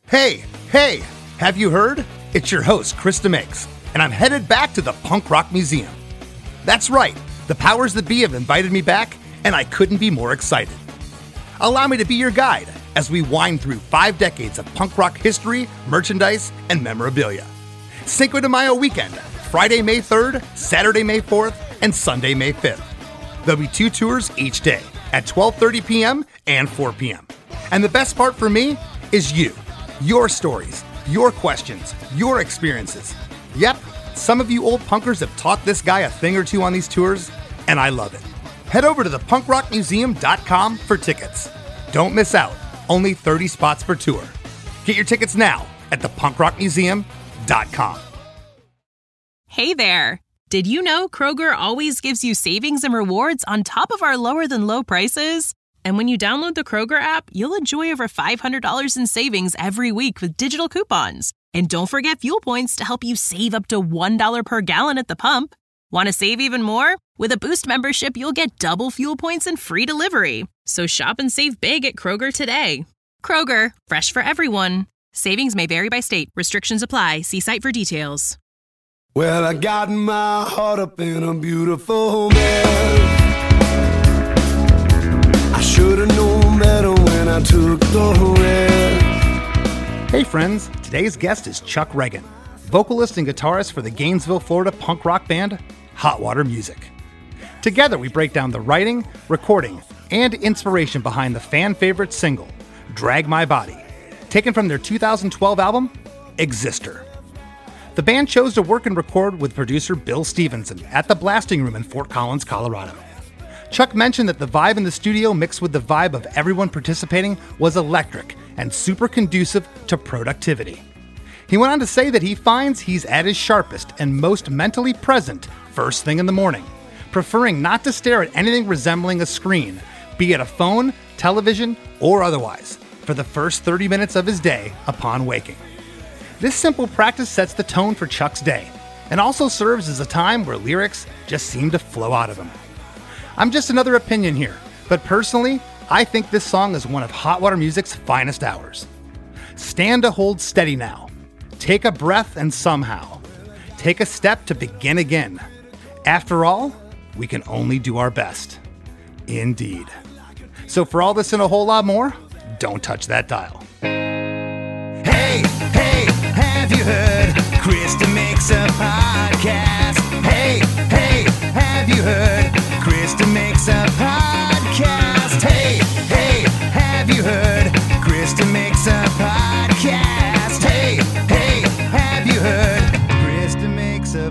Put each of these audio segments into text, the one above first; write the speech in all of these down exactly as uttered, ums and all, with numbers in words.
Hey, hey, have you heard? It's your host, Chris DeMakes, and I'm headed back to the Punk Rock Museum. That's right, the powers that be have invited me back, and I couldn't be more excited. Allow me to be your guide as we wind through five decades of punk rock history, merchandise, and memorabilia. Cinco de Mayo weekend, Friday, May third, Saturday, May fourth, and Sunday, May fifth. There'll be two tours each day at twelve thirty p.m. and four p.m. And the best part for me is you. Your stories, your questions, your experiences. Yep, some of you old punkers have taught this guy a thing or two on these tours, and I love it. Head over to the punk rock museum dot com for tickets. Don't miss out. Only thirty spots per tour. Get your tickets now at the punk rock museum dot com. Hey there. Did you know Kroger always gives you savings and rewards on top of our lower than low prices? And when you download the Kroger app, you'll enjoy over five hundred dollars in savings every week with digital coupons. And don't forget fuel points to help you save up to one dollar per gallon at the pump. Want to save even more? With a Boost membership, you'll get double fuel points and free delivery. So shop and save big at Kroger today. Kroger, fresh for everyone. Savings may vary by state. Restrictions apply. See site for details. Well, I got my heart up in a beautiful mess. I should have known better when I took the risk. Hey friends, today's guest is Chuck Reagan, vocalist and guitarist for the Gainesville, Florida punk rock band Hot Water Music. Together we break down the writing, recording, and inspiration behind the fan favorite single, Drag My Body, taken from their two thousand twelve album, Exister. The band chose to work and record with producer Bill Stevenson at the Blasting Room in Fort Collins, Colorado. Chuck mentioned that the vibe in the studio mixed with the vibe of everyone participating was electric and super conducive to productivity. He went on to say that he finds he's at his sharpest and most mentally present first thing in the morning, preferring not to stare at anything resembling a screen, be it a phone, television, or otherwise, for the first thirty minutes of his day upon waking. This simple practice sets the tone for Chuck's day, and also serves as a time where lyrics just seem to flow out of him. I'm just another opinion here, but personally, I think this song is one of Hot Water Music's finest hours. Stand to hold steady now. Take a breath and somehow take a step to begin again. After all, we can only do our best. Indeed. So for all this and a whole lot more, don't touch that dial. Hey, hey, have you heard? Krista makes a podcast. Hey, hey, have you heard? Krista makes a podcast. Hey, hey, have you heard? Krista makes a podcast. Hey, hey, have you heard? Krista makes a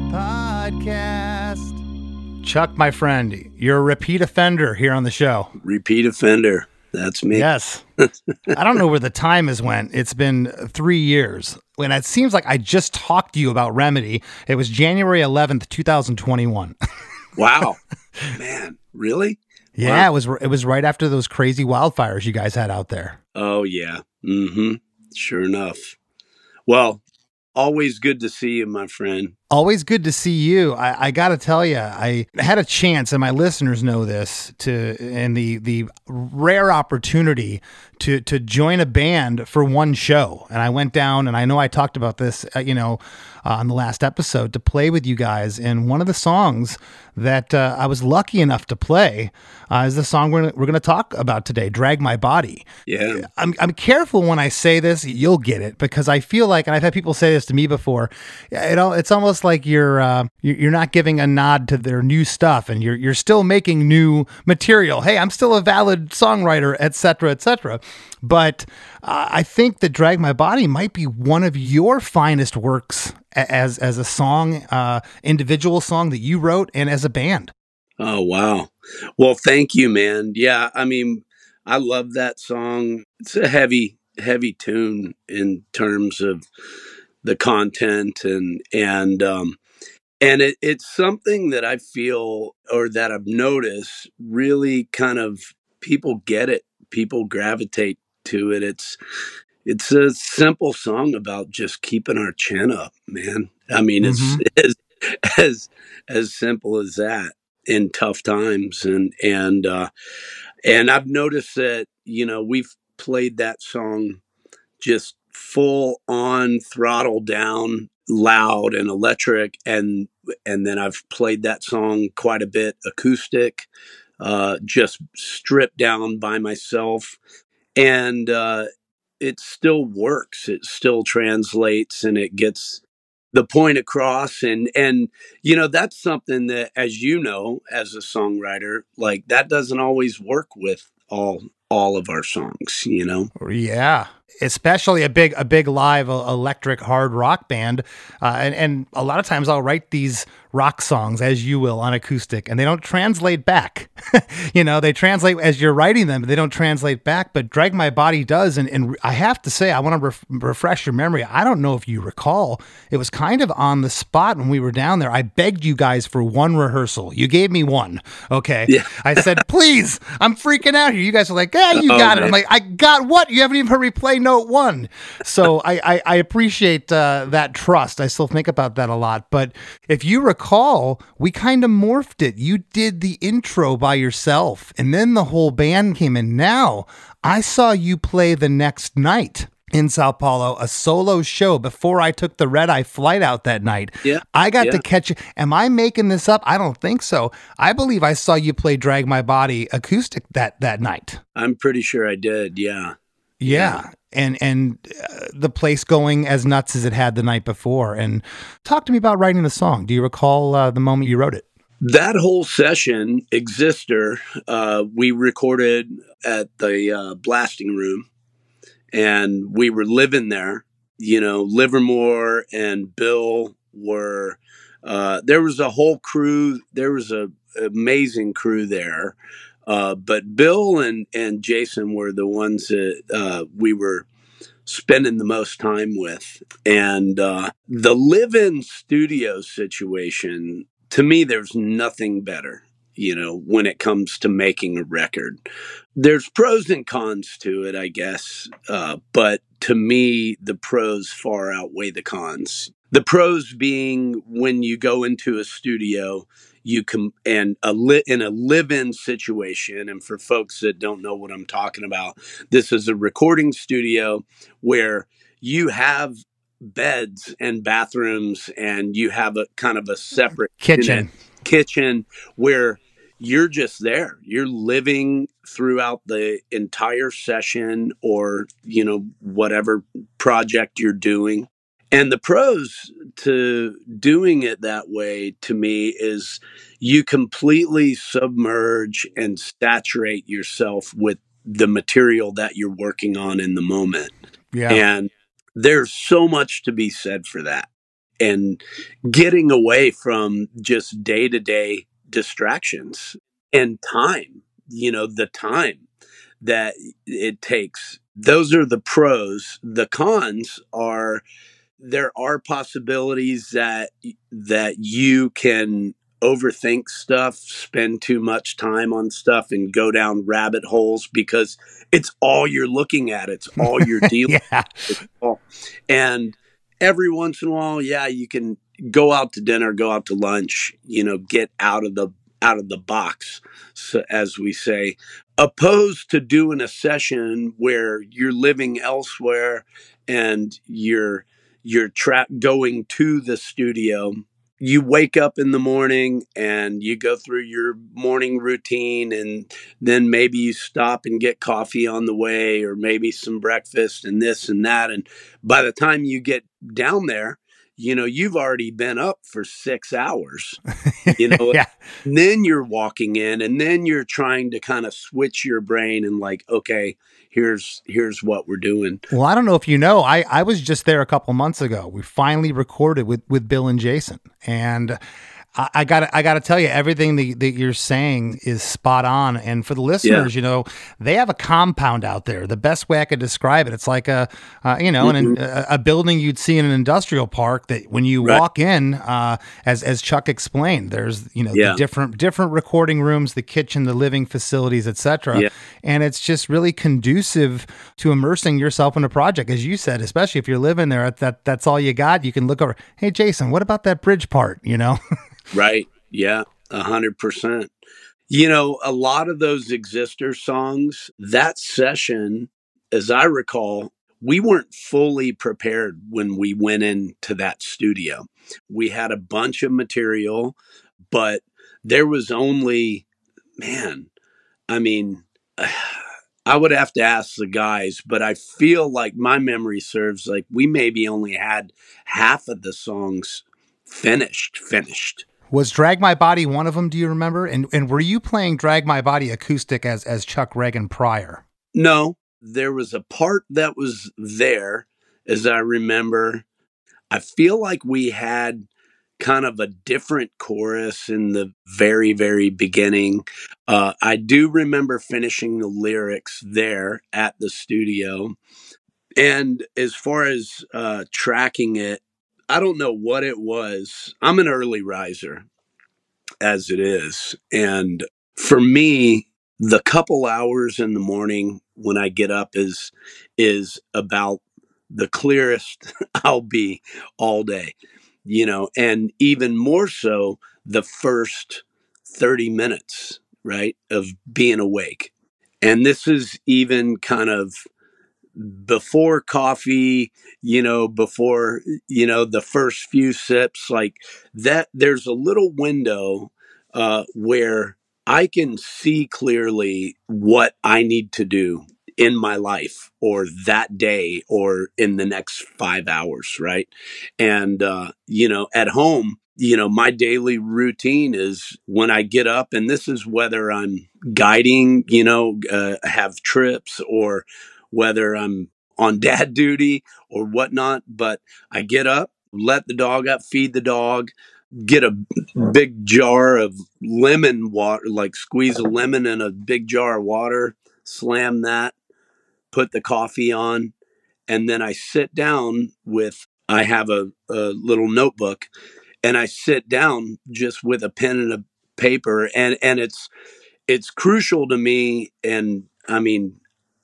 podcast. Chuck, my friend, you're a repeat offender here on the show. Repeat offender. That's me. Yes. I don't know where the time has went. It's been three years. When it seems like I just talked to you about Remedy. It was January eleventh, twenty twenty-one. Wow. Man, really? Yeah, wow. it was it was right after those crazy wildfires you guys had out there. Oh, yeah. Mm-hmm. Sure enough. Well, always good to see you, my friend. Always good to see you. I, I got to tell you, I had a chance, and my listeners know this, to and the the rare opportunity to to join a band for one show. And I went down, and I know I talked about this, uh, you know, uh, on the last episode, to play with you guys. And one of the songs that uh, I was lucky enough to play uh, is the song we're we're going to talk about today, "Drag My Body." Yeah, I'm I'm careful when I say this, you'll get it, because I feel like, and I've had people say this to me before, you know, it's almost like you're uh, you're not giving a nod to their new stuff, and you're you're still making new material. Hey, I'm still a valid songwriter, et cetera, et cetera. But uh, I think that "Drag My Body" might be one of your finest works as as a song, uh, individual song that you wrote, and as a band. Oh, wow. Well, thank you, man. Yeah, I mean, I love that song. It's a heavy, heavy tune in terms of the content, and and um, and it, it's something that I feel, or that I've noticed, really kind of people get it. People gravitate to it. It's it's a simple song about just keeping our chin up, man. I mean, mm-hmm. it's as as as simple as that in tough times, and and uh, and I've noticed that, you know, we've played that song just full on throttle down, loud and electric. And, and then I've played that song quite a bit acoustic, uh, just stripped down by myself. And, uh, it still works. It still translates and it gets the point across. And, and, you know, that's something that, as you know, as a songwriter, like that doesn't always work with all, all of our songs, you know? Yeah. Especially a big, a big live electric hard rock band. Uh, and, and a lot of times I'll write these rock songs, as you will, on acoustic, and they don't translate back. You know, they translate as you're writing them, but they don't translate back. But Drag My Body does. And, and I have to say, I want to ref- refresh your memory. I don't know if you recall, it was kind of on the spot when we were down there. I begged you guys for one rehearsal. You gave me one. Okay. Yeah. I said, please, I'm freaking out here. You guys are like, yeah, you Oh, got it. man. I'm like, I got what? You haven't even heard me play note one. So I, I, I appreciate uh, that trust. I still think about that a lot. But if you recall, we kind of morphed it. You did the intro by yourself, and then the whole band came in. Now, I saw you play the next night in Sao Paulo, a solo show before I took the red-eye flight out that night. Yeah, I got yeah. to catch you. Am I making this up? I don't think so. I believe I saw you play Drag My Body acoustic that, that night. I'm pretty sure I did. Yeah. Yeah. And and uh, the place going as nuts as it had the night before. And talk to me about writing the song. Do you recall uh, the moment you wrote it? That whole session, Exister, uh, we recorded at the uh, blasting room, and we were living there. You know, Livermore and Bill were, uh, there was a whole crew. There was a amazing crew there. Uh, but Bill and, and Jason were the ones that uh, we were spending the most time with. And uh, the live-in studio situation, to me, there's nothing better, you know, when it comes to making a record. There's pros and cons to it, I guess. Uh, but to me, the pros far outweigh the cons. The pros being when you go into a studio, you can, and a li- in a live-in situation, and for folks that don't know what I'm talking about, this is a recording studio where you have beds and bathrooms, and you have a kind of a separate Kitchen. kitchen where you're just there. You're living throughout the entire session, or, you know, whatever project you're doing. And the pros to doing it that way, to me, is you completely submerge and saturate yourself with the material that you're working on in the moment. Yeah. And there's so much to be said for that. And getting away from just day-to-day distractions and time, you know, the time that it takes. Those are the pros. The cons are, there are possibilities that that you can overthink stuff, spend too much time on stuff, and go down rabbit holes because it's all you're looking at. It's all you're dealing Yeah. with. All. And every once in a while, yeah, you can go out to dinner, go out to lunch, you know, get out of the out of the box, so, as we say, opposed to doing a session where you're living elsewhere and you're you're tra- going to the studio. You wake up in the morning and you go through your morning routine, and then maybe you stop and get coffee on the way, or maybe some breakfast and this and that. And by the time you get down there, you know, you've already been up for six hours, you know, Yeah. and then you're walking in, and then you're trying to kind of switch your brain and like, okay, here's, here's what we're doing. Well, I don't know if you know, I, I was just there a couple months ago. We finally recorded with, with Bill and Jason, and I, I gotta, I gotta tell you, everything that, that you're saying is spot on. And for the listeners, Yeah. you know, they have a compound out there. The best way I could describe it, it's like a, uh, you know, Mm-hmm. an, a, a building you'd see in an industrial park that when you Right. walk in, uh, as, as Chuck explained, there's, you know, Yeah. the different, different recording rooms, the kitchen, the living facilities, et cetera. Yeah. And it's just really conducive to immersing yourself in a project, as you said, especially if you're living there, that that's all you got. You can look over, hey, Jason, what about that bridge part, you know? Right. Yeah. A hundred percent. You know, a lot of those Exister songs, that session, as I recall, we weren't fully prepared when we went into that studio. We had a bunch of material, but there was only, man, I mean, I would have to ask the guys, but I feel like my memory serves like we maybe only had half of the songs finished, finished. Was Drag My Body one of them, do you remember? And and were you playing Drag My Body acoustic as, as Chuck Reagan prior? No, there was a part that was there, as I remember. I feel like we had kind of a different chorus in the very, very beginning. Uh, I do remember finishing the lyrics there at the studio. And as far as uh, tracking it, I don't know what it was. I'm an early riser, as it is. And for me, the couple hours in the morning when I get up is is about the clearest I'll be all day, you know, and even more so the first thirty minutes, right, of being awake. And this is even kind of before coffee, you know, before, you know, the first few sips, like that, there's a little window uh, where I can see clearly what I need to do in my life or that day or in the next five hours. Right. And, uh, you know, at home, you know, my daily routine is when I get up, and this is whether I'm guiding, you know, uh, have trips or whether I'm on dad duty or whatnot, but I get up, let the dog up, feed the dog, get a big jar of lemon water, like squeeze a lemon in a big jar of water, slam that, put the coffee on, and then I sit down with, I have a, a little notebook, and I sit down just with a pen and a paper, and, and it's it's crucial to me, and I mean,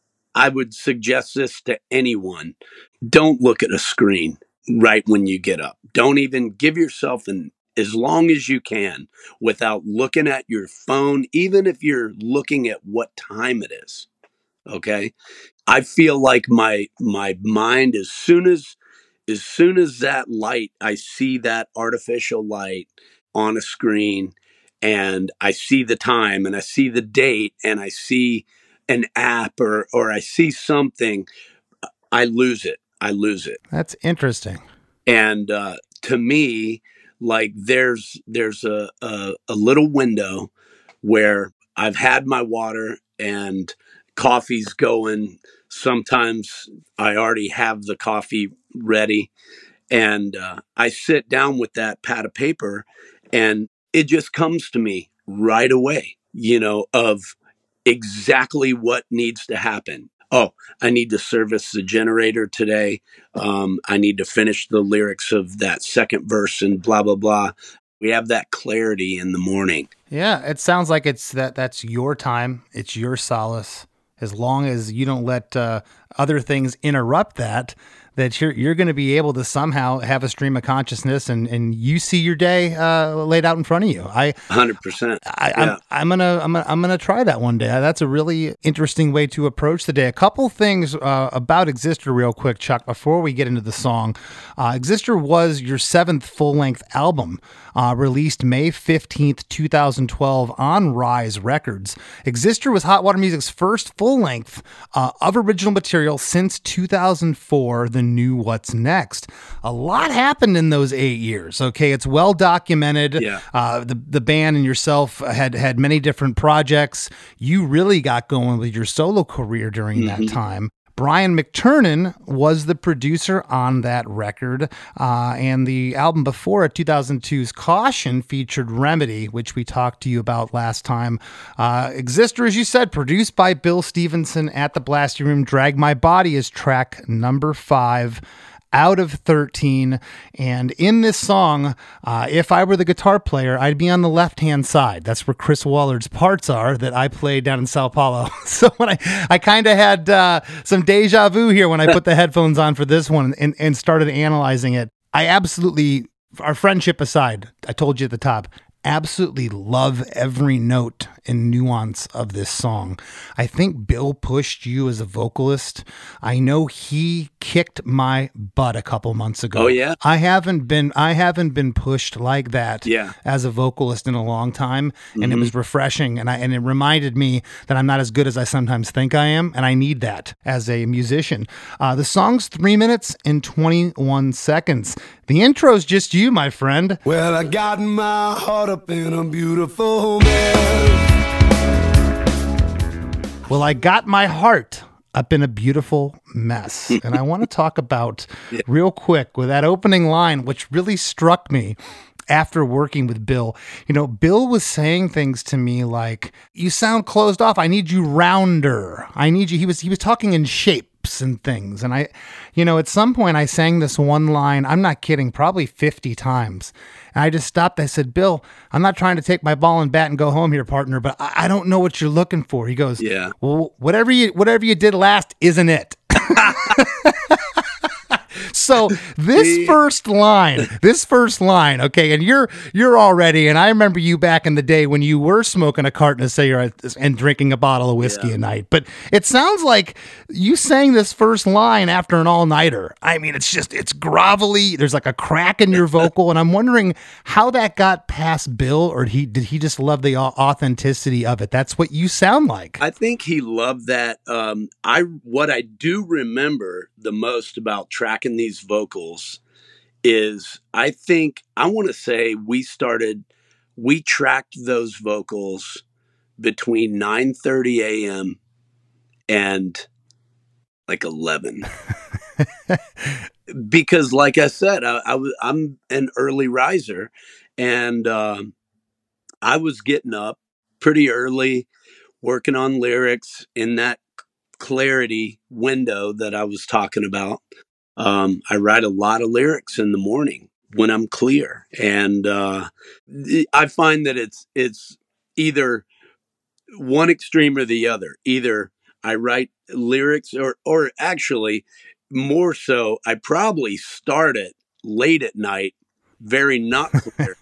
I would suggest this to anyone. Don't look at a screen right when you get up. Don't even give yourself an as long as you can without looking at your phone, even if you're looking at what time it is. Okay. I feel like my my mind, as soon as as soon as that light, I see that artificial light on a screen, and I see the time and I see the date and I see an app or or I see something, I lose it. I lose it. That's interesting. And uh, to me, like there's there's a, a a little window where I've had my water and coffee's going. Sometimes I already have the coffee ready, and uh, I sit down with that pad of paper, and it just comes to me right away, you know, of exactly what needs to happen. Oh, I need to service the generator today. Um, I need to finish the lyrics of that second verse and blah, blah, blah. We have that clarity in the morning. Yeah, it sounds like it's that that's your time. It's your solace. As long as you don't let uh, other things interrupt that, that you're you're going to be able to somehow have a stream of consciousness, and, and you see your day uh, laid out in front of you. I one hundred percent. I, yeah. I'm, I'm gonna I'm gonna I'm gonna try that one day. That's a really interesting way to approach the day. A couple things uh, about Existor, real quick, Chuck, before we get into the song. Uh, Existor was your seventh full length album, uh, released May fifteenth, twenty twelve on Rise Records. Existor was Hot Water Music's first full length uh, of original material since two thousand four. The new What's Next. A lot happened in those eight years. Okay, it's well documented. Yeah. Uh, the the band and yourself had had many different projects. You really got going with your solo career during mm-hmm. that time. Brian McTernan was the producer on that record, uh, and the album before it, two thousand two's Caution, featured Remedy, which we talked to you about last time. Uh, Existor, as you said, produced by Bill Stevenson at the Blasty Room. Drag My Body is track number five out of thirteen. And in this song, uh, if I were the guitar player, I'd be on the left-hand side. That's where Chris Wallard's parts are that I played down in Sao Paulo. So when I, I kind of had uh, some deja vu here when I put the headphones on for this one and, and started analyzing it. I absolutely, our friendship aside, I told you at the top, absolutely love every note and nuance of this song. I think Bill pushed you as a vocalist. I know he kicked my butt a couple months ago. Oh yeah. I haven't been I haven't been pushed like that Yeah. as a vocalist in a long time, and Mhm. it was refreshing, and I and it reminded me that I'm not as good as I sometimes think I am, and I need that as a musician. Uh, the song's three minutes and twenty-one seconds. The intro's just you, my friend. Well, I got my heart up in a beautiful mess. Well, I got my heart up in a beautiful mess. And I want to talk about Yeah. real quick with that opening line, which really struck me after working with Bill. You know, Bill was saying things to me like, you sound closed off. I need you rounder. I need you. He was, he was talking in shapes and things. And I, you know, at some point I sang this one line, I'm not kidding, probably fifty times. And I just stopped. I said, Bill, I'm not trying to take my ball and bat and go home here, partner, but I, I don't know what you're looking for. He goes, Yeah. well, whatever you, whatever you did last isn't it. So this first line, this first line, okay, and you're you're already, and I remember you back in the day when you were smoking a carton of cigarettes and drinking a bottle of whiskey Yeah. a night. But it sounds like you sang this first line after an all-nighter. I mean, it's just, it's grovelly. There's like a crack in your vocal, and I'm wondering how that got past Bill, or he did he just love the au- authenticity of it? That's what you sound like. I think he loved that. Um, I what I do remember the most about tracking these vocals is I think I want to say we started we tracked those vocals between nine thirty a.m. and like eleven. Because like I said, I, I was I'm an early riser, and um, I was getting up pretty early, working on lyrics in that clarity window that I was talking about. Um, I write a lot of lyrics in the morning when I'm clear, and uh, I find that it's it's either one extreme or the other. Either I write lyrics, or or actually more so, I probably start it late at night, very not clear.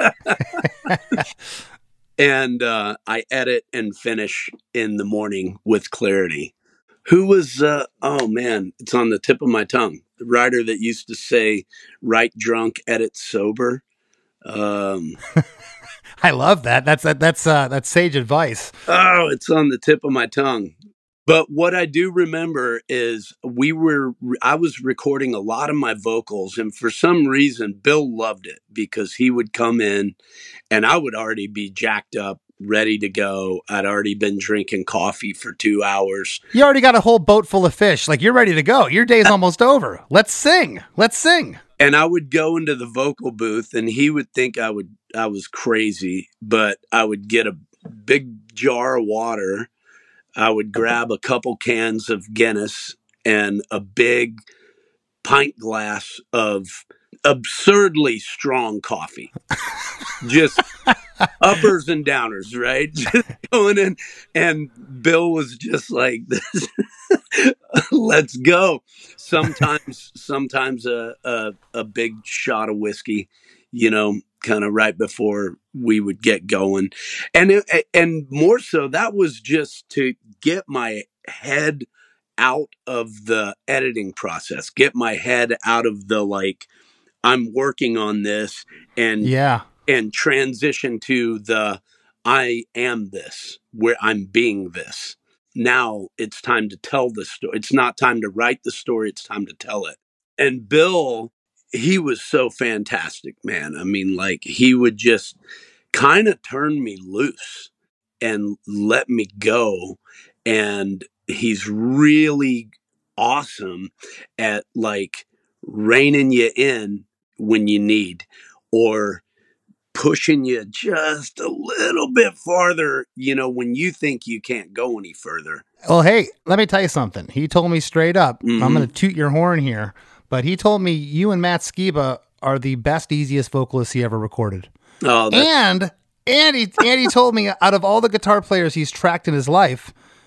And uh, I edit and finish in the morning with clarity. Who was, uh, oh man, it's on the tip of my tongue. The writer that used to say, write drunk, edit sober. Um, I love that. That's that, that's uh, that's sage advice. oh, it's on the tip of my tongue. But what I do remember is we were, I was recording a lot of my vocals, and for some reason, Bill loved it because he would come in and I would already be jacked up, ready to go. I'd already been drinking coffee for two hours. You already got a whole boat full of fish. Like, you're ready to go. Your day's almost over. Let's sing. Let's sing. And I would go into the vocal booth, and he would think I would, I was crazy, but I would get a big jar of water. I would grab a couple cans of Guinness and a big pint glass of absurdly strong coffee. Just uppers and downers, right? Just going in. And Bill was just like, this. Let's go. Sometimes, sometimes a, a, a big shot of whiskey, you know, kind of right before we would get going. And, it, and more so, that was just to get my head out of the editing process, get my head out of the, like, I'm working on this, and, Yeah. and transition to the, I am this, where I'm being this. Now it's time to tell the story. It's not time to write the story. It's time to tell it. And Bill, he was so fantastic, man. I mean, like, he would just kind of turn me loose and let me go. And he's really awesome at, like, reining you in when you need, or pushing you just a little bit farther, you know, when you think you can't go any further. Well, hey, let me tell you something. He told me straight up, Mhm. I'm going to toot your horn here, but he told me you and Matt Skiba are the best, easiest vocalists he ever recorded. Oh, that's, And, and he, and he told me out of all the guitar players he's tracked in his life,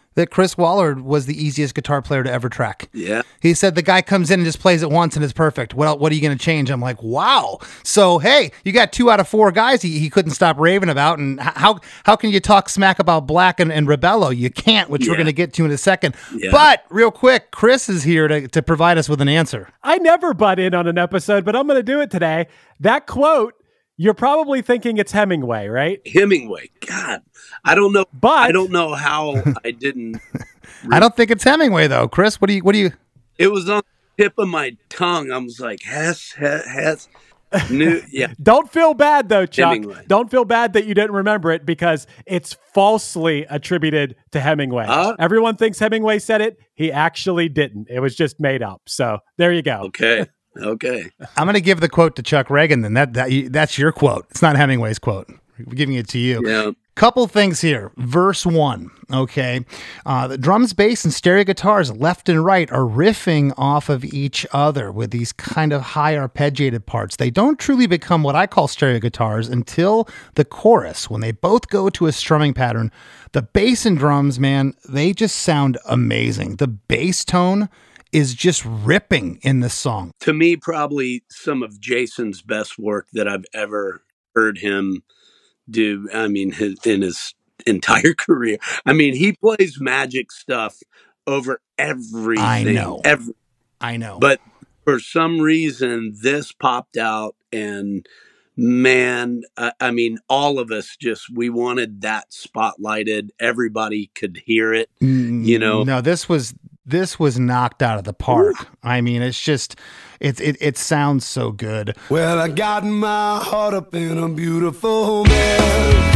that Chris Waller was the easiest guitar player to ever track. Yeah. He said the guy comes in and just plays it once and it's perfect. Well, what are you going to change? I'm like, wow. So, hey, you got two out of four guys he, he couldn't stop raving about. And how how can you talk smack about Black and, and Rebello? You can't, which Yeah. we're going to get to in a second. Yeah. But real quick, Chris is here to, to provide us with an answer. I never butt in on an episode, but I'm going to do it today. That quote, you're probably thinking it's Hemingway, right? Hemingway. God, I don't know. But I don't know how I didn't. I don't think it's Hemingway though. Chris, what do you what do you It was on the tip of my tongue. I was like, Hess, Hess, Hess. New, yeah. Don't feel bad though, Chuck. Hemingway. Don't feel bad that you didn't remember it because it's falsely attributed to Hemingway. Huh? Everyone thinks Hemingway said it. He actually didn't. It was just made up. So there you go. Okay. Okay. I'm going to give the quote to Chuck Reagan then. That, that that's your quote. It's not Hemingway's quote. We're giving it to you. Yeah. Couple things here. Verse one, okay. Uh, the drums, bass, and stereo guitars left and right are riffing off of each other with these kind of high arpeggiated parts. They don't truly become what I call stereo guitars until the chorus, when they both go to a strumming pattern. The bass and drums, man, they just sound amazing. The bass tone is just ripping in this song. To me, probably some of Jason's best work that I've ever heard him do. I mean, his, in his entire career. I mean, he plays magic stuff over everything. I know. Every, I know. but for some reason, this popped out, and man, I, I mean, all of us just, we wanted that spotlighted. Everybody could hear it, you know. No, this was this was knocked out of the park. Ooh. I mean, it's just, it, it it sounds so good. Well, I got my heart up in a beautiful mess.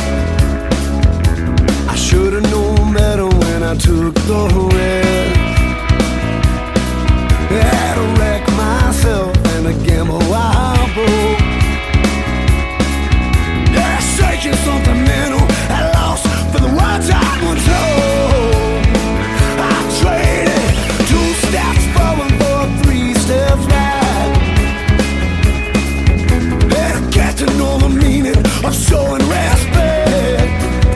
I should have known better when I took the risk. I had to wreck myself and a gamble I broke. Yeah, shaking something mental I lost for the right time once told. I traded two steps forward for three steps back. And I get to know the meaning of showing respect.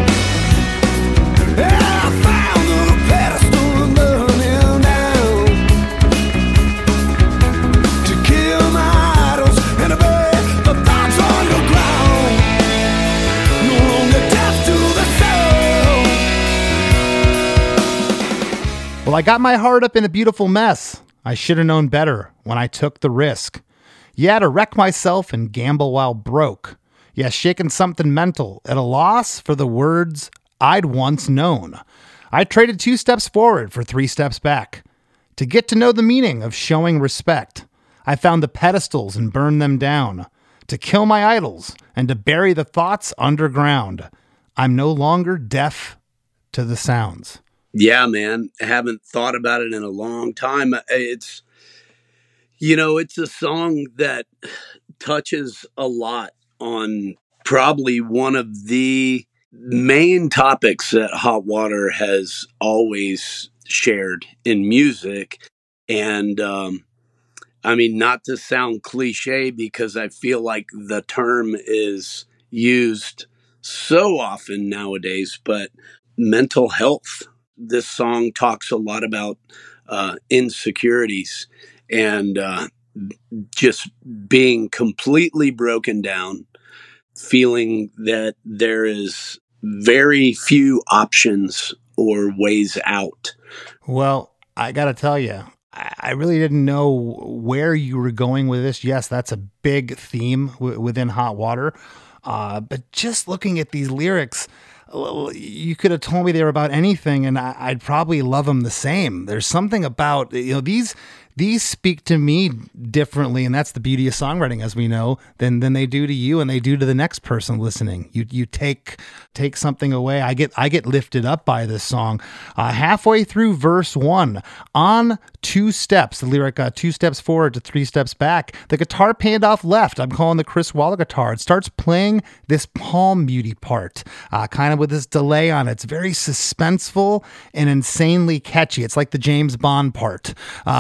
And I found the pedestal and burning down to kill my idols and to bury the thoughts underground. No longer deaf to the sound. Well, I got my heart up in a beautiful mess. I should have known better when I took the risk. Yeah, to wreck myself and gamble while broke. Yeah, shaking something mental at a loss for the words I'd once known. I traded two steps forward for three steps back. To get to know the meaning of showing respect, I found the pedestals and burned them down. To kill my idols and to bury the thoughts underground. I'm no longer deaf to the sounds. Yeah, man. I haven't thought about it in a long time. It's, you know, it's a song that touches a lot on probably one of the main topics that Hot Water has always shared in music. And, um, I mean, not to sound cliche, because I feel like the term is used so often nowadays, but mental health. This song talks a lot about uh, insecurities and uh, just being completely broken down, feeling that there is very few options or ways out. Well, I got to tell you, I really didn't know where you were going with this. Yes, that's a big theme w- within Hot Water. Uh, but just looking at these lyrics, you could have told me they were about anything and I, I'd probably love them the same. There's something about, you know, these these speak to me differently, and that's the beauty of songwriting, as we know, than than they do to you and they do to the next person listening. You you take take something away. I get I get lifted up by this song. Uh, halfway through verse one, on two steps, the lyric uh, two steps forward to three steps back, the guitar panned off left. I'm calling the Chris Waller guitar. It starts playing this palm muty part, uh, kind of with this delay on it. It's very suspenseful and insanely catchy. It's like the James Bond part. Uh, I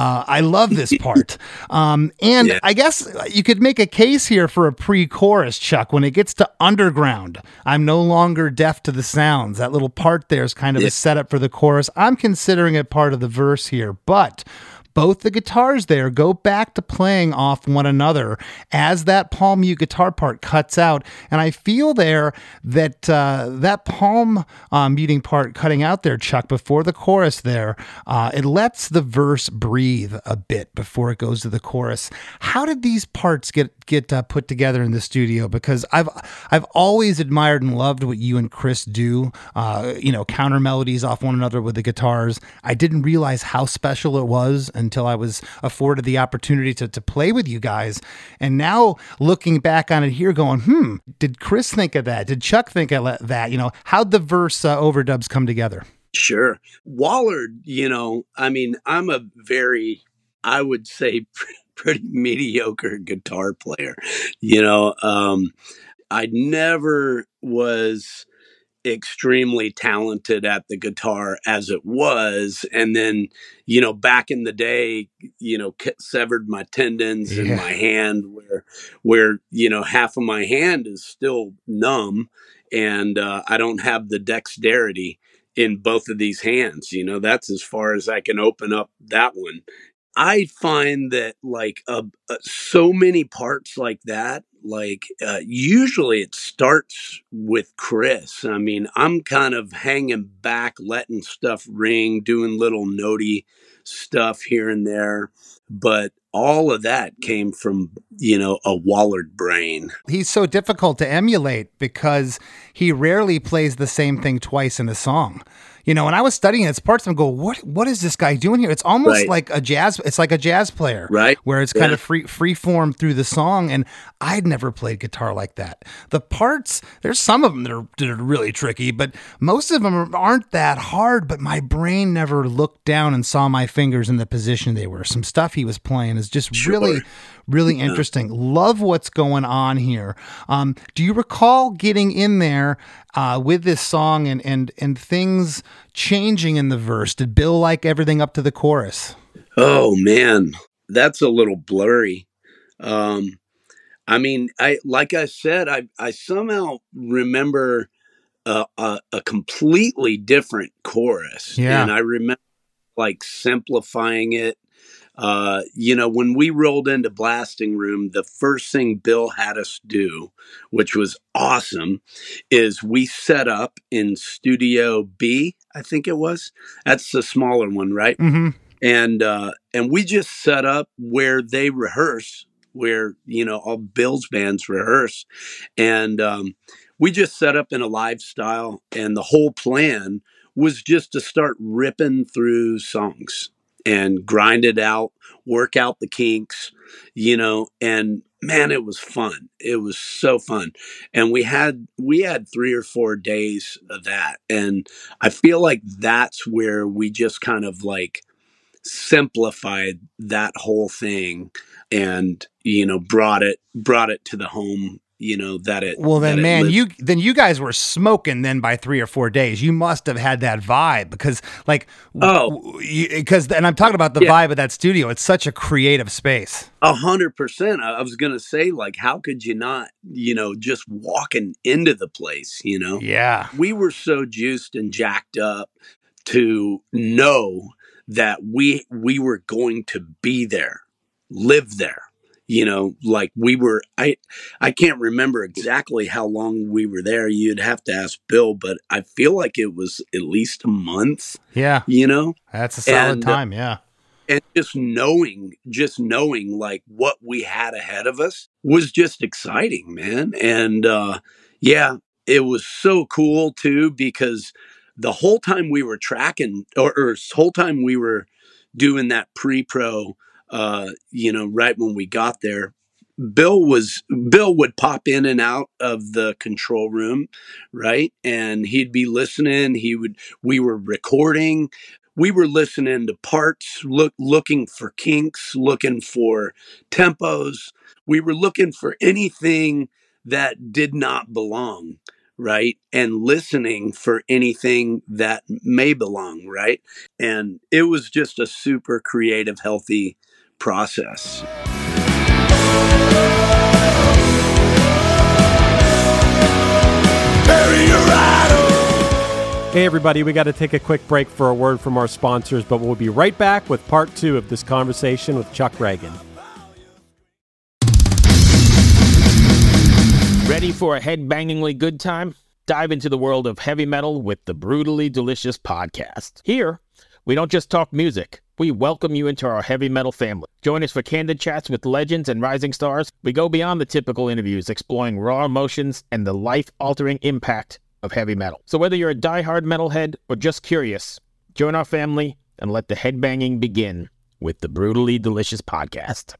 love this part. Um, and Yeah. I guess you could make a case here for a pre-chorus, Chuck. When it gets to underground, I'm no longer deaf to the sounds. That little part there is kind of Yeah. a setup for the chorus. I'm considering it part of the verse here, but both the guitars there go back to playing off one another as that palm mute guitar part cuts out. And I feel there that uh, that palm uh, muting part cutting out there, Chuck, before the chorus there, uh, it lets the verse breathe a bit before it goes to the chorus. How did these parts get get uh, put together in the studio? Because I've I've always admired and loved what you and Chris do, uh, you know, counter melodies off one another with the guitars. I didn't realize how special it was until I was afforded the opportunity to, to play with you guys. And now looking back on it here going, hmm, did Chris think of that? Did Chuck think of that? You know, how'd the verse uh, overdubs come together? Sure. Wallard, you know, I mean, I'm a very, I would say, pretty mediocre guitar player. You know, um, I never was extremely talented at the guitar as it was. And then, you know, back in the day, you know, severed my tendons Yeah. in my hand where, where, you know, half of my hand is still numb and uh, I don't have the dexterity in both of these hands. You know, that's as far as I can open up that one. I find that like uh, uh, so many parts like that, like uh, usually it starts with Chris. I mean, I'm kind of hanging back, letting stuff ring, doing little notey stuff here and there. But all of that came from, you know, a Wallard brain. He's so difficult to emulate because he rarely plays the same thing twice in a song. You know, when I was studying its parts, I'm going, what what is this guy doing here? It's almost Right. like a jazz, it's like a jazz player, Right. where it's kind Yeah. of free free form through the song. And I'd never played guitar like that. The parts, there's some of them that are, that are really tricky, but most of them aren't that hard. But my brain never looked down and saw my fingers in the position they were. Some stuff he was playing is just Sure. really, really interesting. Love what's going on here. Um, do you recall getting in there uh, with this song and, and, and things changing in the verse? Did Bill like everything up to the chorus? Oh man, that's a little blurry. Um, I mean, I like I said, I I somehow remember a, a, a completely different chorus, Yeah. and I remember like simplifying it. Uh, you know, when we rolled into Blasting Room, the first thing Bill had us do, which was awesome, is we set up in Studio B, I think it was. That's the smaller one, right? Mm-hmm. And uh, and we just set up where they rehearse, where, you know, all Bill's bands rehearse. And um, we just set up in a live style. And the whole plan was just to start ripping through songs and grind it out, work out the kinks, you know, and man, it was fun. It was so fun. And we had, we had three or four days of that. And I feel like that's where we just kind of like simplified that whole thing and, you know, brought it, brought it to the home, you know, that it, Well, then, that it man, lives. you then you guys were smoking then by three or four days. You must have had that vibe because, like, Oh. because, and I'm talking about the Yeah. vibe of that studio. It's such a creative space. A hundred percent. I I was going to say, like, how could you not, you know, just walking into the place, you know? Yeah. We were so juiced and jacked up to know that we, we were going to be there, live there, you know, like we were, I, I can't remember exactly how long we were there. You'd have to ask Bill, but I feel like it was at least a month, Yeah. you know? That's a solid And, uh, time. Yeah. And just knowing, just knowing like what we had ahead of us was just exciting, man. And uh, yeah, it was so cool too, because the whole time we were tracking or, or whole time we were doing that pre-pro, uh, you know, right when we got there, Bill was, Bill would pop in and out of the control room, right? And he'd be listening. He would, we were recording. We were listening to parts, look, looking for kinks, looking for tempos. We were looking for anything that did not belong, right? And listening for anything that may belong, right? And it was just a super creative, healthy process. Hey, everybody, we got to take a quick break for a word from our sponsors, but we'll be right back with part two of this conversation with Chuck Ragan. Ready for a head-bangingly good time? Dive into the world of heavy metal with the Brutally Delicious podcast. Here, we don't just talk music. We welcome you into our heavy metal family. Join us for candid chats with legends and rising stars. We go beyond the typical interviews, exploring raw emotions and the life-altering impact of heavy metal. So whether you're a diehard metalhead or just curious, join our family and let the headbanging begin with the Brutally Delicious podcast.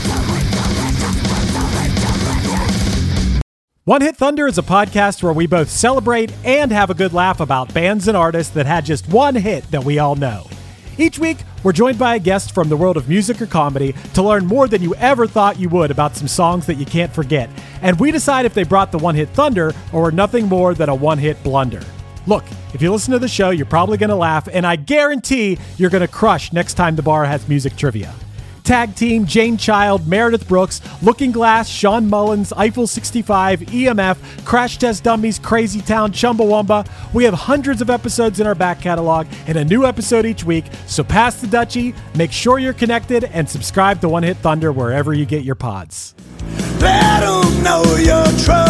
One Hit Thunder is a podcast where we both celebrate and have a good laugh about bands and artists that had just one hit that we all know. Each week, we're joined by a guest from the world of music or comedy to learn more than you ever thought you would about some songs that you can't forget. And we decide if they brought the One Hit Thunder or were nothing more than a one-hit blunder. Look, if you listen to the show, you're probably going to laugh, and I guarantee you're going to crush next time the bar has music trivia. Tag Team, Jane Child, Meredith Brooks, Looking Glass, Sean Mullins, Eiffel sixty-five, E M F, Crash Test Dummies, Crazy Town, Chumbawamba. We have hundreds of episodes in our back catalog and a new episode each week, so pass the Dutchie, make sure you're connected, and subscribe to One Hit Thunder wherever you get your pods. Let 'em know you're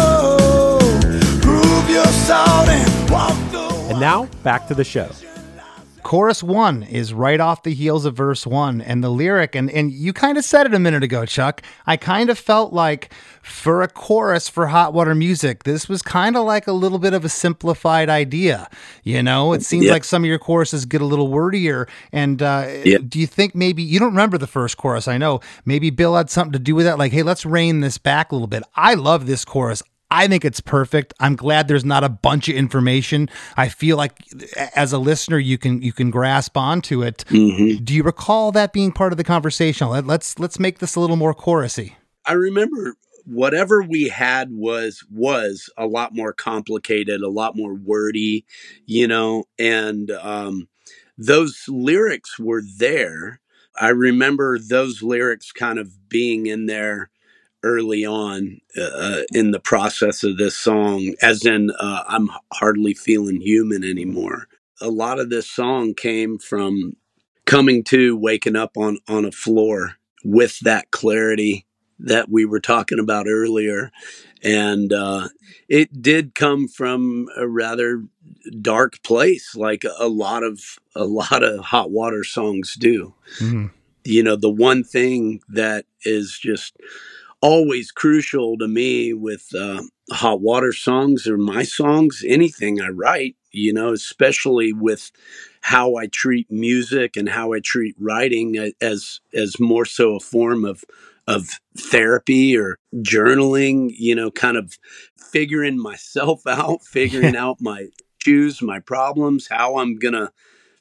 true. Prove your salt and walk the And now, back to the show. Chorus one is right off the heels of verse one, and the lyric, and, and you kind of said it a minute ago, Chuck. I kind of felt like for a chorus for Hot Water Music, this was kind of like a little bit of a simplified idea. You know, it seems yeah. like some of your choruses get a little wordier. And uh, yeah. do you think maybe, you don't remember the first chorus, I know, maybe Bill had something to do with that? Like, hey, let's rein this back a little bit. I love this chorus. I think it's perfect. I'm glad there's not a bunch of information. I feel like as a listener, you can you can grasp onto it. Mm-hmm. Do you recall that being part of the conversation? Let, let's let's make this a little more chorusy. I remember whatever we had was was a lot more complicated, a lot more wordy, you know, and um, those lyrics were there. I remember those lyrics kind of being in there early on uh, in the process of this song, as in uh, I'm hardly feeling human anymore. A lot of this song came from coming to, waking up on, on a floor with that clarity that we were talking about earlier. And uh, it did come from a rather dark place, like a lot of a lot of Hot Water songs do. Mm-hmm. You know, the one thing that is just always crucial to me with uh, Hot Water songs or my songs, anything I write, you know, especially with how I treat music and how I treat writing as as more so a form of of therapy or journaling, you know, kind of figuring myself out, figuring out my issues, my problems, how I'm going to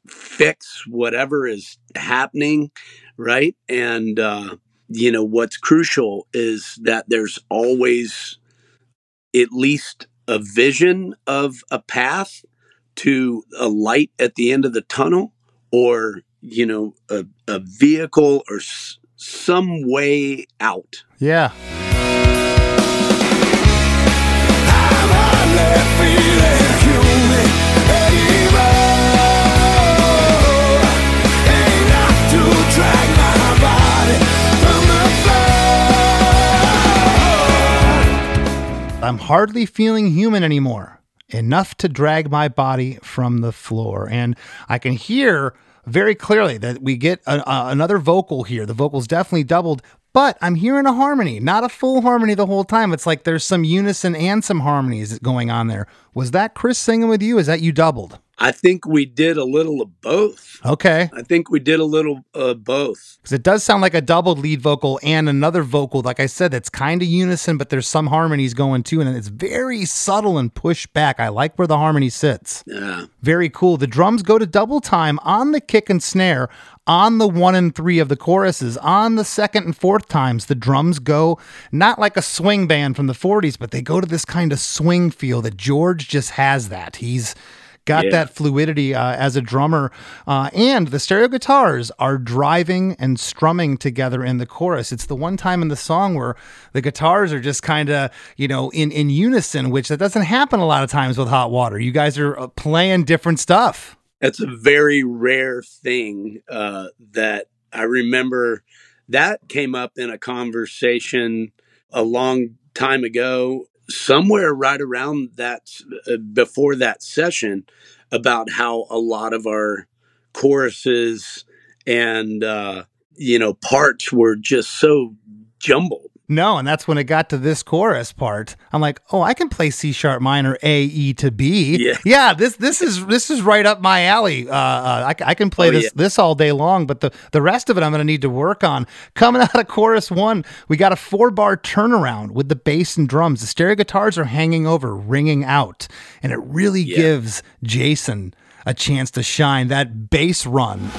fix whatever is happening, right? And, uh, you know, what's crucial is that there's always at least a vision of a path to a light at the end of the tunnel, or, you know, a, a vehicle or s- some way out. Yeah. I'm hardly feeling human anymore. Enough to drag my body from the floor. I'm hardly feeling human anymore. Enough to drag my body from the floor. And I can hear very clearly that we get a, a, another vocal here. The vocal's definitely doubled, but I'm hearing a harmony, not a full harmony the whole time. It's like there's some unison and some harmonies going on there. Was that Chris singing with you? Is that you doubled? I think we did a little of both. Okay. I think we did a little of both. Because it does sound like a doubled lead vocal and another vocal, like I said, that's kind of unison, but there's some harmonies going too, and it's very subtle and pushed back. I like where the harmony sits. Yeah. Very cool. The drums go to double time on the kick and snare, on the one and three of the choruses. On the second and fourth times, the drums go not like a swing band from the forties, but they go to this kind of swing feel that George just has that. He's got Yeah. that fluidity uh, as a drummer. Uh, and the stereo guitars are driving and strumming together in the chorus. It's the one time in the song where the guitars are just kind of, you know, in, in unison, which that doesn't happen a lot of times with Hot Water. You guys are uh, playing different stuff. That's a very rare thing uh, that I remember. That came up in a conversation a long time ago, somewhere right around that, uh, before that session, about how a lot of our choruses and, uh, you know, parts were just so jumbled. No, and that's when it got to this chorus part. I'm like, oh, I can play C sharp minor, A, E to B. Yeah. yeah this this is this is right up my alley. Uh, uh, I, I can play Oh, this yeah. this all day long, but the, the rest of it I'm going to need to work on. Coming out of chorus one, we got a four bar turnaround with the bass and drums. The stereo guitars are hanging over, ringing out, and it really Yeah. gives Jason a chance to shine. That bass run.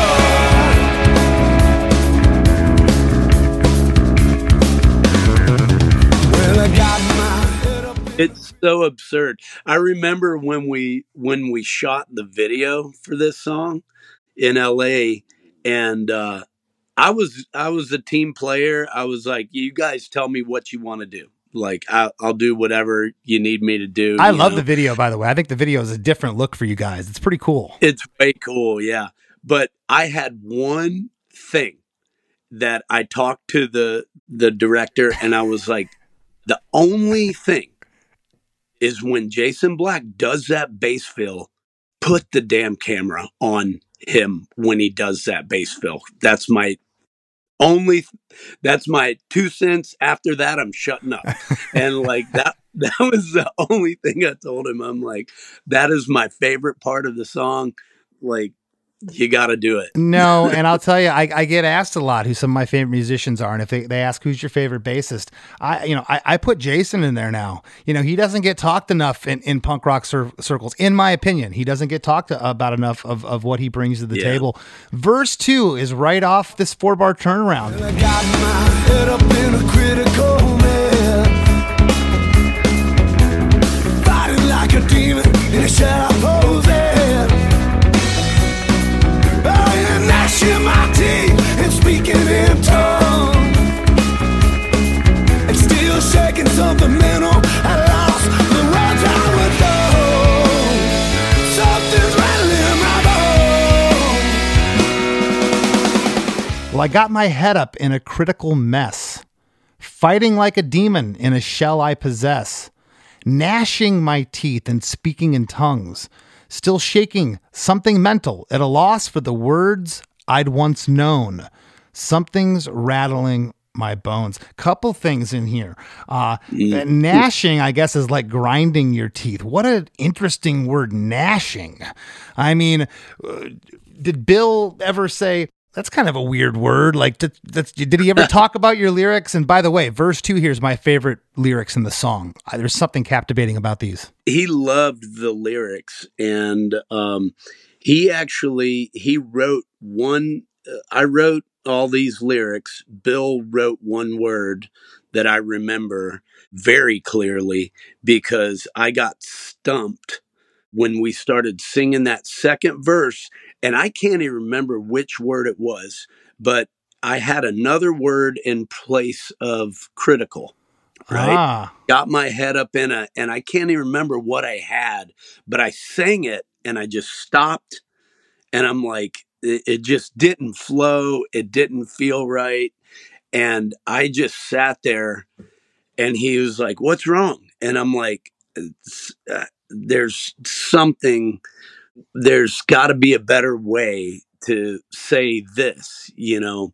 Well, I got my head up. It's so absurd. I remember when we when we shot the video for this song in L A, and uh, I was I was a team player. I was like, "You guys tell me what you want to do. Like, I, I'll do whatever you need me to do." I you love know? the video, by the way. I think the video is a different look for you guys. It's pretty cool. It's way cool, yeah. But I had one thing that I talked to the the director, and I was like, the only thing is when Jason Black does that bass fill, put the damn camera on him when he does that bass fill. That's my only, that's my two cents. After that, I'm shutting up. And like that, that was the only thing I told him. I'm like, that is my favorite part of the song. Like, you got to do it. No, and I'll tell you, I, I get asked a lot who some of my favorite musicians are, and if they, they ask who's your favorite bassist, I you know I, I put Jason in there now. You know, he doesn't get talked enough in, in punk rock cir- circles, in my opinion. He doesn't get talked about enough of, of what he brings to the Yeah. table. Verse two is right off this four bar turnaround. I got my head up in a critical mess. Fighting like a demon in a shadow posing. Oh, and gnashing my teeth and speaking in tongues. And still shaking something mental. I lost the words I would know. Something's rattling in my bones. Well, I got my head up in a critical mess, fighting like a demon in a shell I possess, gnashing my teeth and speaking in tongues, still shaking something mental at a loss for the words I'd once known. Something's rattling my bones. Couple things in here. Uh, gnashing, I guess, is like grinding your teeth. What an interesting word, gnashing. I mean, uh, did Bill ever say, that's kind of a weird word? Like, did, that's, did he ever talk about your lyrics? And by the way, verse two here is my favorite lyrics in the song. Uh, There's something captivating about these. He loved the lyrics, and um, he actually, he wrote one, uh, I wrote all these lyrics. Bill wrote one word that I remember very clearly because I got stumped when we started singing that second verse, and I can't even remember which word it was, but I had another word in place of critical, right? Ah. Got my head up in a, and I can't even remember what I had, but I sang it and I just stopped, and I'm like, it, it just didn't flow. It didn't feel right. And I just sat there, and he was like, "What's wrong?" And I'm like, "It's, uh, there's something, there's got to be a better way to say this, you know?"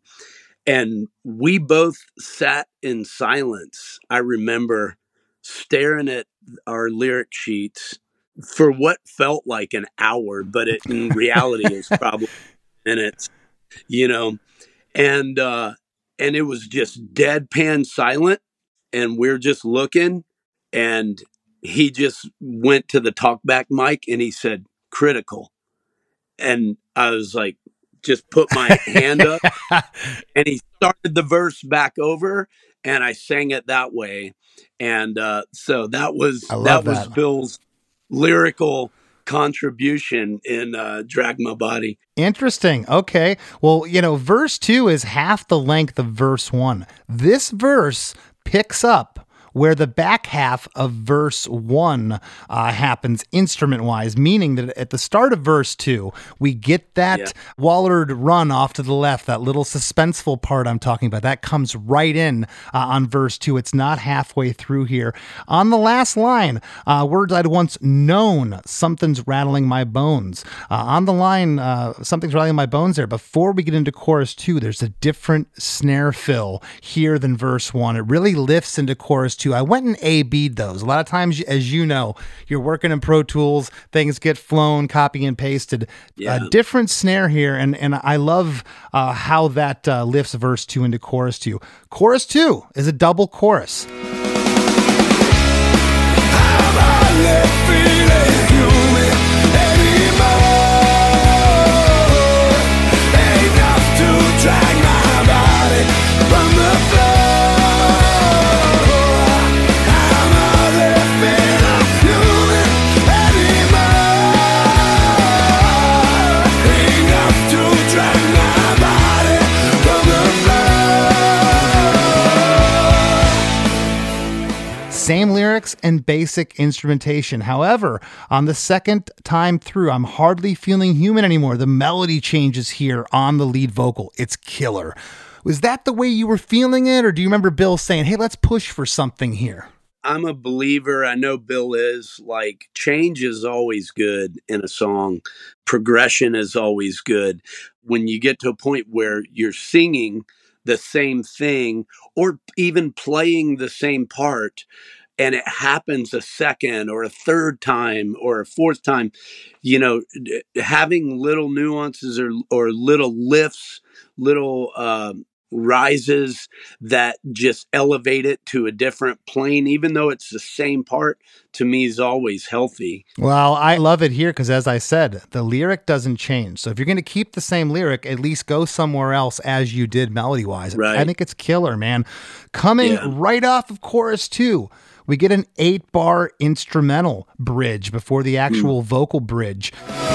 And we both sat in silence. I remember staring at our lyric sheets for what felt like an hour, but it in reality is probably minutes, you know? And, uh, and it was just deadpan silent, and we're just looking, and he just went to the talkback mic and he said, "Critical." And I was like, just put my hand up, and he started the verse back over, and I sang it that way. And uh, so that was I love that was that. Bill's lyrical contribution in uh, Drag My Body. Interesting. Okay. Well, you know, verse two is half the length of verse one. This verse picks up where the back half of verse one uh, happens instrument-wise, meaning that at the start of verse two, we get that yeah. Wallard run off to the left, that little suspenseful part I'm talking about. That comes right in uh, on verse two. It's not halfway through here. On the last line, uh, words I'd once known, something's rattling my bones. Uh, on the line, uh, something's rattling my bones there. Before we get into chorus two, there's a different snare fill here than verse one. It really lifts into chorus two. I went and A-B'd those. A lot of times, as you know, you're working in Pro Tools, things get flown, copy and pasted. Yeah. A different snare here, and, and I love uh, how that uh, lifts verse two into chorus two. Chorus two is a double chorus. Same lyrics and basic instrumentation. However, on the second time through, I'm hardly feeling human anymore. The melody changes here on the lead vocal. It's killer. Was that the way you were feeling it, or do you remember Bill saying, hey, let's push for something here? I'm a believer. I know Bill is. Like, change is always good in a song. Progression is always good. When you get to a point where you're singing the same thing or even playing the same part, and it happens a second or a third time or a fourth time, you know, having little nuances or, or little lifts, little um, rises that just elevate it to a different plane, even though it's the same part, to me is always healthy. Well, I love it here because, as I said, the lyric doesn't change. So if you're going to keep the same lyric, at least go somewhere else as you did melody-wise. Right. I think it's killer, man. Coming yeah. right off of chorus two, we get an eight-bar instrumental bridge before the actual mm. vocal bridge.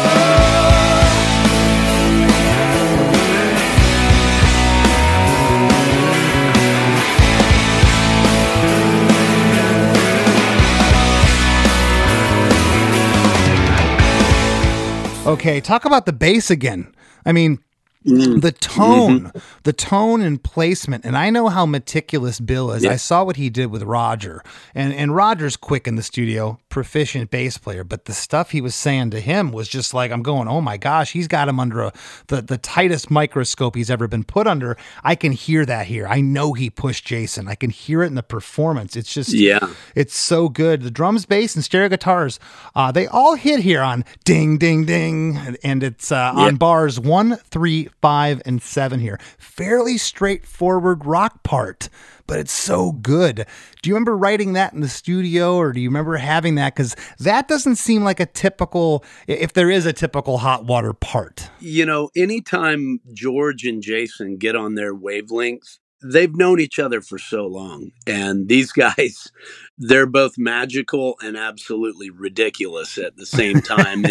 Okay, talk about the bass again. I mean, mm. the tone, mm-hmm. the tone and placement. And I know how meticulous Bill is. Yeah. I saw what he did with Roger. And and Roger's quick in the studio, proficient bass player. But the stuff he was saying to him was just like, I'm going, oh my gosh, he's got him under a, the, the tightest microscope he's ever been put under. I can hear that here. I know he pushed Jason. I can hear it in the performance. It's just, yeah, it's so good. The drums, bass, and stereo guitars, uh, they all hit here on ding, ding, ding. And it's uh, yeah. on bars one, three, five, and seven here. Fairly straightforward rock part, but it's so good. Do you remember writing that in the studio, or do you remember having that? Because that doesn't seem like a typical, if there is a typical Hot Water part. You know, anytime George and Jason get on their wavelength, they've known each other for so long. And these guys, they're both magical and absolutely ridiculous at the same time.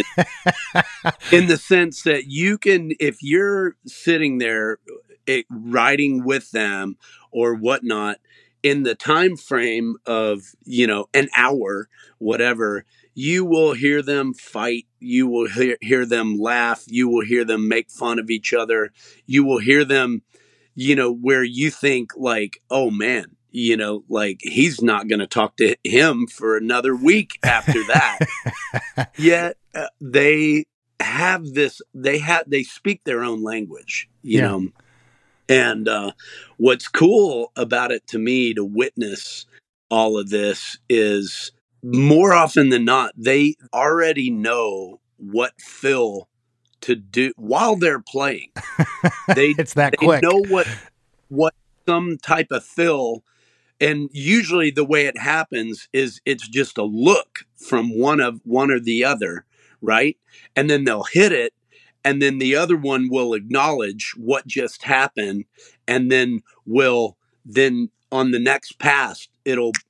In the sense that you can, if you're sitting there it, writing with them or whatnot, in the time frame of, you know, an hour, whatever, you will hear them fight. You will hear, hear them laugh. You will hear them make fun of each other. You will hear them, you know, where you think like, oh man, you know, like he's not going to talk to him for another week after that. Yet uh, they have this, they have, they speak their own language, you yeah. know. And uh, what's cool about it to me to witness all of this is more often than not, they already know what fill to do while they're playing. They, it's that they quick. know what, what some type of fill. And usually the way it happens is it's just a look from one of one or the other, right? And then they'll hit it. And then the other one will acknowledge what just happened. And then will then on the next pass, it'll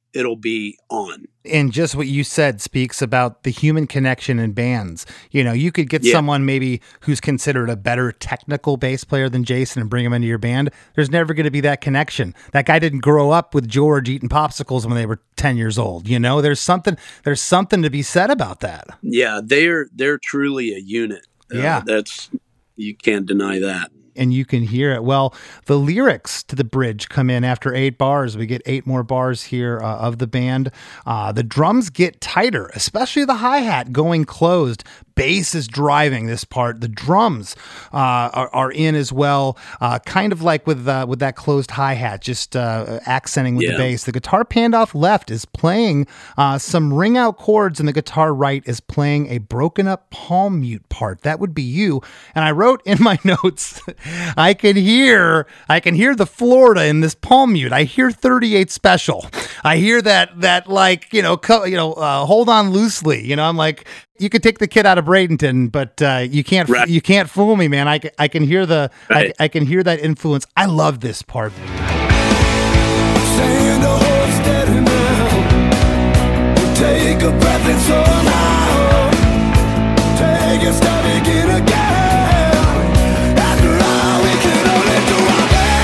it'll be on. And just what you said speaks about the human connection in bands. You know, you could get Yeah. someone maybe who's considered a better technical bass player than Jason and bring him into your band. There's never going to be that connection. That guy didn't grow up with George eating popsicles when they were ten years old. You know, there's something, there's something to be said about that. Yeah, they're they're truly a unit. Uh, Yeah. that's you can't deny that. And you can hear it. Well, the lyrics to the bridge come in after eight bars. We get eight more bars here uh, of the band. Uh, the drums get tighter, especially the hi-hat going closed. Bass is driving this part. The drums uh, are, are in as well, uh, kind of like with uh, with that closed hi-hat, just uh, accenting with Yeah. the bass. The guitar panned off left is playing uh, some ring-out chords, and the guitar right is playing a broken-up palm mute part. That would be you. And I wrote in my notes, I can hear, I can hear the Florida in this palm mute. I hear thirty-eight Special. I hear that that like you know co- you know uh, hold on loosely. You know, I'm like, you could take the kid out of Bradenton, but uh, you can't Right. you can't fool me, man. I, ca- I can hear the Right. I, I can hear that influence. I love this part. Saying to hold steady now. Take a breath and somehow take a step, begin again. After all, we can only do our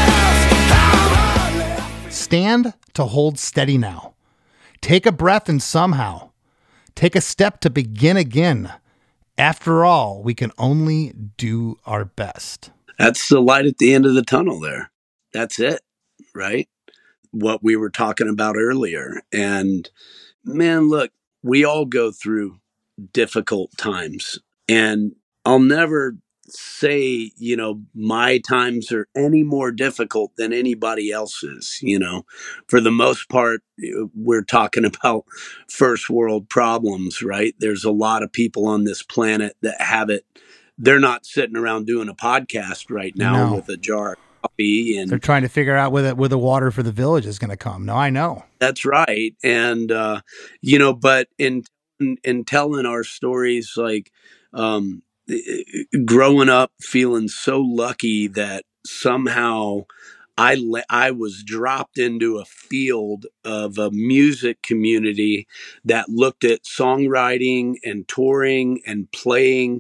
best. How hard Stand to hold steady now. Take a breath and somehow take a step to begin again. After all, we can only do our best. That's the light at the end of the tunnel there. That's it, right? What we were talking about earlier. And man, look, we all go through difficult times. And I'll never say, you know, my times are any more difficult than anybody else's. You know, for the most part, we're talking about first world problems, right? There's a lot of people on this planet that have it. They're not sitting around doing a podcast right now No. with a jar of coffee, and They're trying to figure out where the, where the water for the village is going to come. No, I know. that's right. And, uh, you know, but in, in, in telling our stories, like, um, growing up feeling so lucky that somehow I, le- I was dropped into a field of a music community that looked at songwriting and touring and playing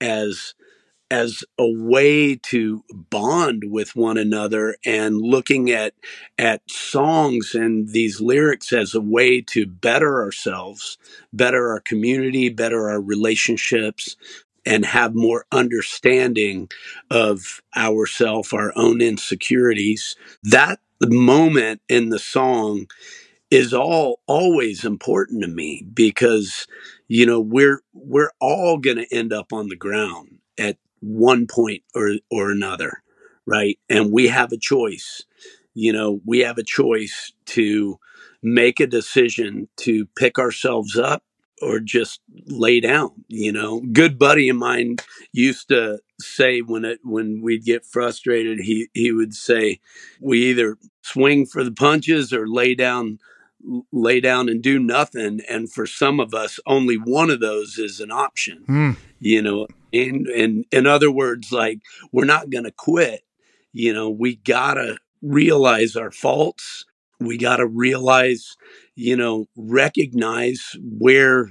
as as a way to bond with one another, and looking at at songs and these lyrics as a way to better ourselves, better our community, better our relationships, and have more understanding of ourself, our own insecurities. That moment in the song is all always important to me, because, you know, we're we're all going to end up on the ground at one point or or another, right? And we have a choice. You know, we have a choice to make a decision to pick ourselves up or just lay down. You know, good buddy of mine used to say when it when we'd get frustrated, he he would say, we either swing for the punches or lay down lay down and do nothing. And for some of us, only one of those is an option. Hmm. You know, in in in other words, like, we're not going to quit. You know, we gotta realize our faults. We gotta realize, you know, recognize where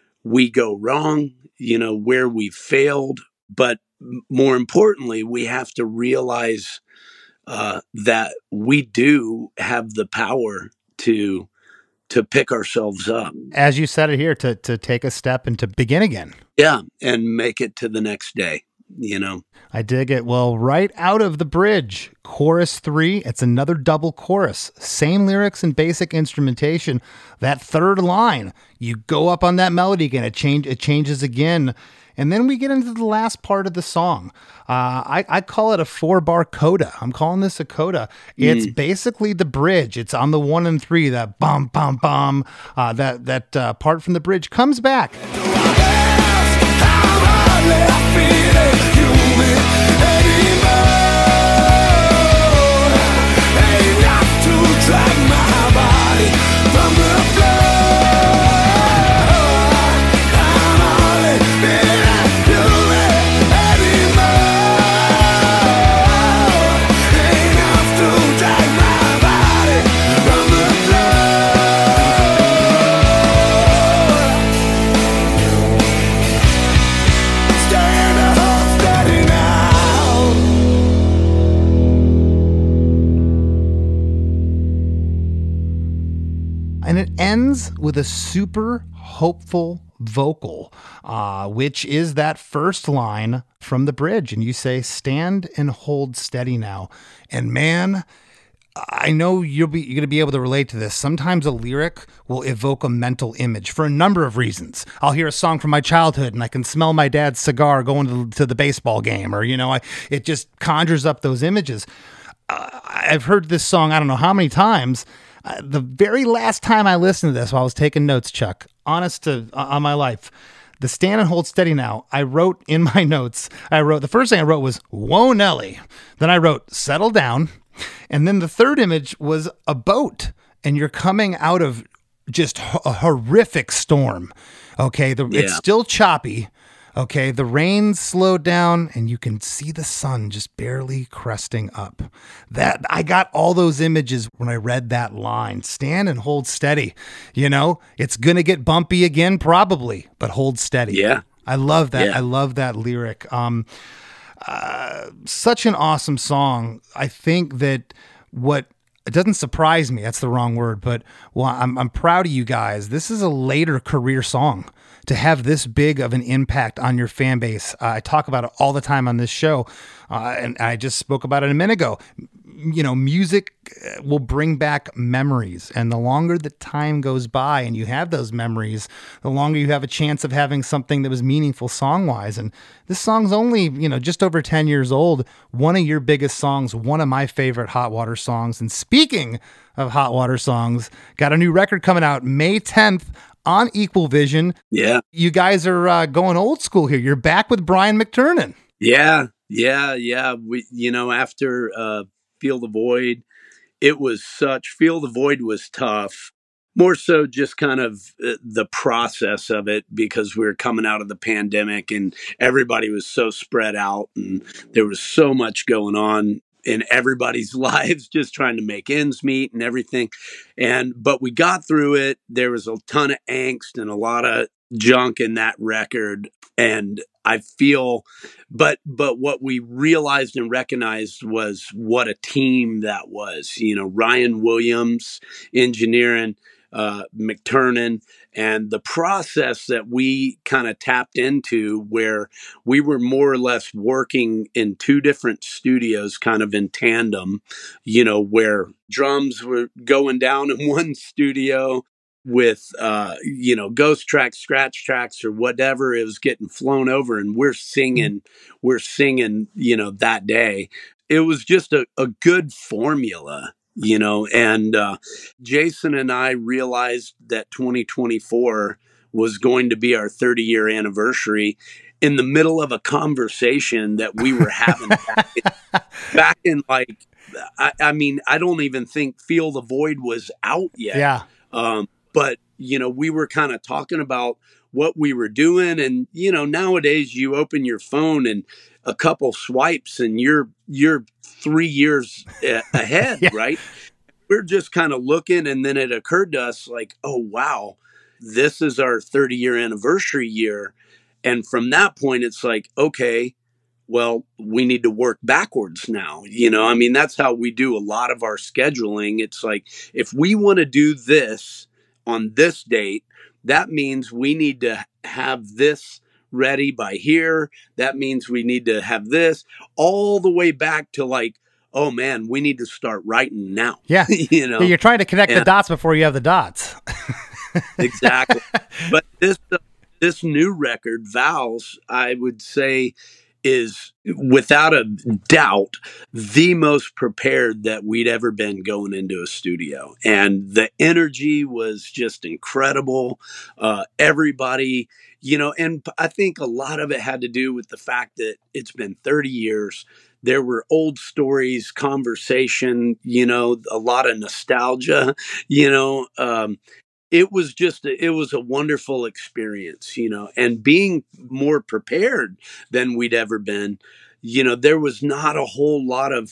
we go wrong, you know, where we failed. But m- more importantly, we have to realize uh, that we do have the power to to pick ourselves up. As you said it here, to to take a step and to begin again. Yeah, and make it to the next day, you know. I dig it. Well, right out of the bridge, chorus three, it's another double chorus. Same lyrics and basic instrumentation. That third line, you go up on that melody again, it change it changes again. And then we get into the last part of the song. Uh, I, I call it a four-bar coda. I'm calling this a coda. It's Mm. basically the bridge. It's on the one and three, that bum, bum, bum. Uh, that that uh, part from the bridge comes back. And it ends with a super hopeful vocal, uh, which is that first line from the bridge. And you say, stand and hold steady now. And man, I know you'll be, you're going to be able to relate to this. Sometimes a lyric will evoke a mental image for a number of reasons. I'll hear a song from my childhood and I can smell my dad's cigar going to, to the baseball game, or, you know, I, it just conjures up those images. Uh, I've heard this song, I don't know how many times. Uh, the very last time I listened to this while I was taking notes, Chuck, honest to uh, on my life, the stand and hold steady now, I wrote in my notes, I wrote, the first thing I wrote was, whoa, Nelly. Then I wrote, settle down. And then the third image was a boat, and you're coming out of just a horrific storm. Okay. The, yeah. It's still choppy. Okay. The rain's slowed down and you can see the sun just barely cresting up. That I got all those images when I read that line. Stand and hold steady. You know, it's going to get bumpy again, probably, but hold steady. Yeah. I love that. Yeah. I love that lyric. Um, Uh, such an awesome song. I think that what it doesn't surprise me, that's the wrong word, but well, I'm, I'm proud of you guys. This is a later career song to have this big of an impact on your fan base. Uh, I talk about it all the time on this show. Uh, and I just spoke about it a minute ago. You know, music will bring back memories, and the longer the time goes by and you have those memories, the longer you have a chance of having something that was meaningful song-wise. And this song's only, you know, just over ten years old. One of your biggest songs, one of my favorite Hot Water songs. And speaking of Hot Water songs, got a new record coming out May tenth on Equal Vision. Yeah. You guys are uh, going old school here. You're back with Brian McTernan. Yeah. Yeah. Yeah. We, you know, after, uh, Feel the Void, it was such, Feel the Void was tough, more so just kind of uh, the process of it, because we were coming out of the pandemic and everybody was so spread out and there was so much going on in everybody's lives, just trying to make ends meet and everything. And, but we got through it. There was a ton of angst and a lot of junk in that record. And I feel, but, but what we realized and recognized was what a team that was, you know, Ryan Williams engineering, uh, McTernan, and the process that we kind of tapped into, where we were more or less working in two different studios, kind of in tandem, you know, where drums were going down in one studio with, uh, you know, ghost tracks, scratch tracks, or whatever. It was getting flown over, and we're singing, we're singing, you know, that day. It was just a, a good formula, you know, and uh, Jason and I realized that twenty twenty-four was going to be our thirty year anniversary in the middle of a conversation that we were having back, in, back in like, I, I mean, I don't even think Feel the Void was out yet. Yeah. Um, But, you know, we were kind of talking about what we were doing. And, you know, nowadays you open your phone and a couple swipes and you're, you're three years a- ahead, yeah. Right? We're just kind of looking. And then it occurred to us like, oh, wow, this is our thirty year anniversary year. And from that point, it's like, okay, well, we need to work backwards now. You know, I mean, that's how we do a lot of our scheduling. It's like, if we want to do this on this date, that means we need to have this ready by here. That means we need to have this all the way back to like, oh man, we need to start writing now. Yeah. You know, you're trying to connect and, the dots before you have the dots. Exactly. But this, uh, this new record, Vows, I would say is without a doubt the most prepared that we'd ever been going into a studio. And the energy was just incredible. Uh, everybody, you know, and I think a lot of it had to do with the fact that it's been thirty years. There were old stories, conversation, you know, a lot of nostalgia, you know, um, it was just, a, it was a wonderful experience, you know, and being more prepared than we'd ever been, you know, there was not a whole lot of,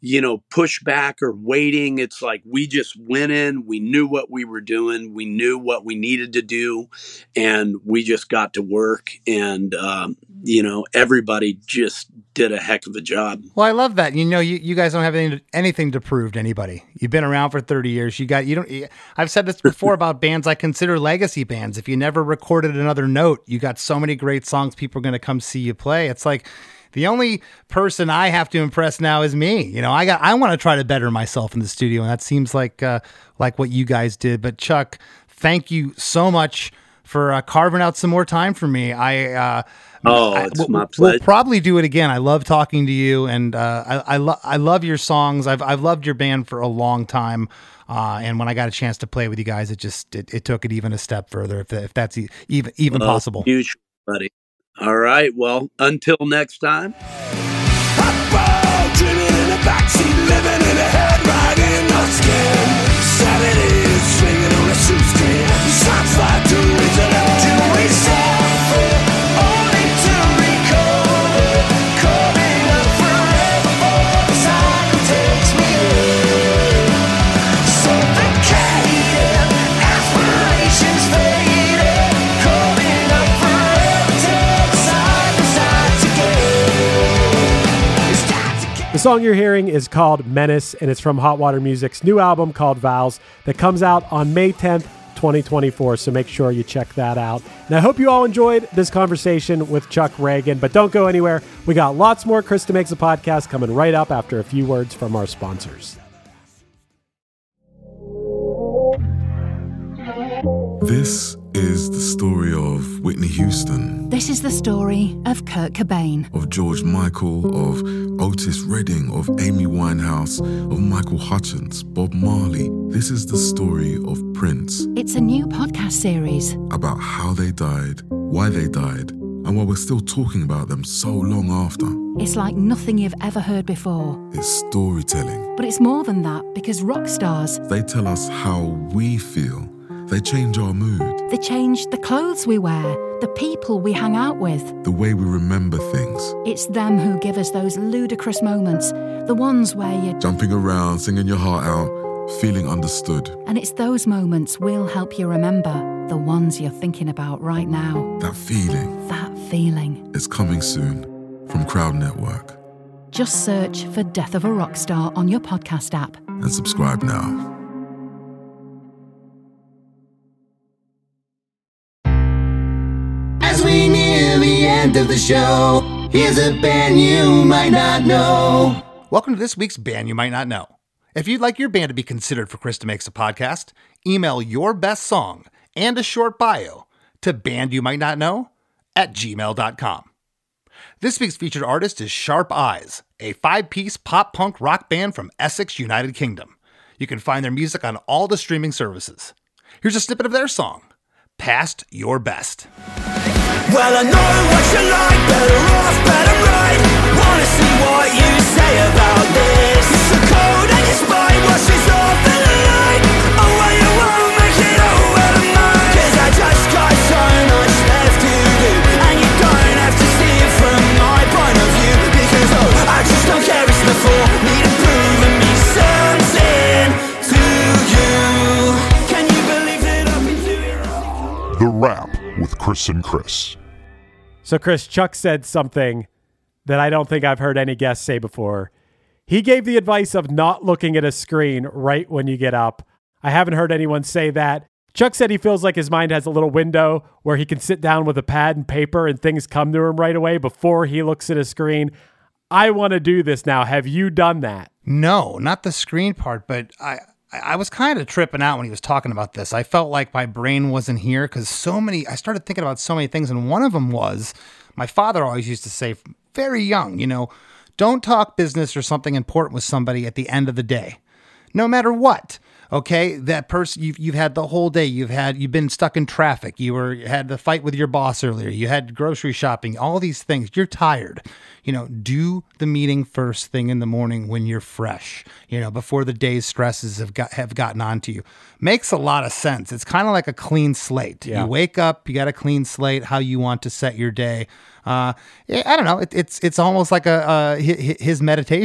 you know, pushback or waiting. It's like we just went in, we knew what we were doing, we knew what we needed to do, and we just got to work. And, um, you know, everybody just did a heck of a job. Well, I love that. You know, you, you guys don't have anything to, anything to prove to anybody. You've been around for thirty years. You got, you don't, I've said this before about bands I consider legacy bands. If you never recorded another note, you got so many great songs people are going to come see you play. It's like, the only person I have to impress now is me. You know, I got, I want to try to better myself in the studio, and that seems like, uh, like what you guys did. But Chuck, thank you so much for uh, carving out some more time for me. I, uh, oh, I, it's we'll, my pleasure. We'll probably do it again. I love talking to you, and uh, I, I love, I love your songs. I've, I've loved your band for a long time. Uh, and when I got a chance to play with you guys, it just, it, it took it even a step further, if, if that's e- even, even well, possible. Huge, buddy. All right. Well, until next time. Hot dreaming in the backseat, living in a head right in the skin. Saturdays swinging on a shoestring. Shots like two weeks of to reset. Only to recover. Coming up forever before the cycle takes me in. Suffocated, aspirations faded. Coming up forever till the cycle starts again. It starts again. The song you're hearing is called Menace, and it's from Hot Water Music's new album called Vows that comes out on May tenth, twenty twenty-four, so make sure you check that out. And I hope you all enjoyed this conversation with Chuck Ragan, but don't go anywhere. We got lots more Krista Makes a Podcast coming right up after a few words from our sponsors. This is the story of Whitney Houston, This is the story of Kurt Cobain, of George Michael, of Otis Redding, of Amy Winehouse, of Michael Hutchence, Bob Marley. This is the story of Prince, It's a new podcast series. about how they died, why they died, and why we're still talking about them so long after. It's like nothing you've ever heard before. It's storytelling. But it's more than that, because rock stars, They tell us how we feel. They change our mood, they change the clothes we wear, the people we hang out with. the way we remember things. It's them who give us those ludicrous moments, the ones where you... Jumping around, singing your heart out, feeling understood. And it's those moments we'll help you remember, the ones you're thinking about right now. That feeling That feeling. is coming soon from Crowd Network. Just search for Death of a Rock Star on your podcast app. And subscribe now. As we near the end of the show, here's a band you might not know. Welcome to this week's Band You Might Not Know. If you'd like your band to be considered for Krista Makes a Podcast, email your best song and a short bio to bandyoumightnotknow at gmail dot com. This week's featured artist is Sharp Eyes, a five-piece pop-punk rock band from Essex, United Kingdom. You can find their music on all the streaming services. Here's a snippet of their song, Past Your Best. Well, I know what you like, better off, better right. Wanna see what you say about this. It's a cold and your spine washes off in the light. Oh, well, you won't make it over to mine. Cause I just got so much left to do. And you don't have to see it from my point of view. Because, oh, I just don't care, it's before me to prove me something to you. Can you believe that I've been doing The Wrap with Chris and Chris. So, Chris, Chuck said something that I don't think I've heard any guest say before. He gave the advice of not looking at a screen right when you get up. I haven't heard anyone say that. Chuck said he feels like his mind has a little window where he can sit down with a pad and paper and things come to him right away before he looks at a screen. I want to do this now. Have you done that? No, not the screen part, but I I was kind of tripping out when he was talking about this. I felt like my brain wasn't here because so many, I started thinking about so many things. And one of them was my father always used to say very young, you know, don't talk business or something important with somebody at the end of the day, no matter what. Okay, that person you've you've had the whole day. You've had you've been stuck in traffic. You were you had the fight with your boss earlier. You had grocery shopping. All these things. You're tired. You know, do the meeting first thing in the morning when you're fresh. You know, before the day's stresses have got have gotten onto you. Makes a lot of sense. It's kind of like a clean slate. Yeah. You wake up. You got a clean slate. How you want to set your day. Uh, I don't know. It, it's it's almost like a uh, his meditation.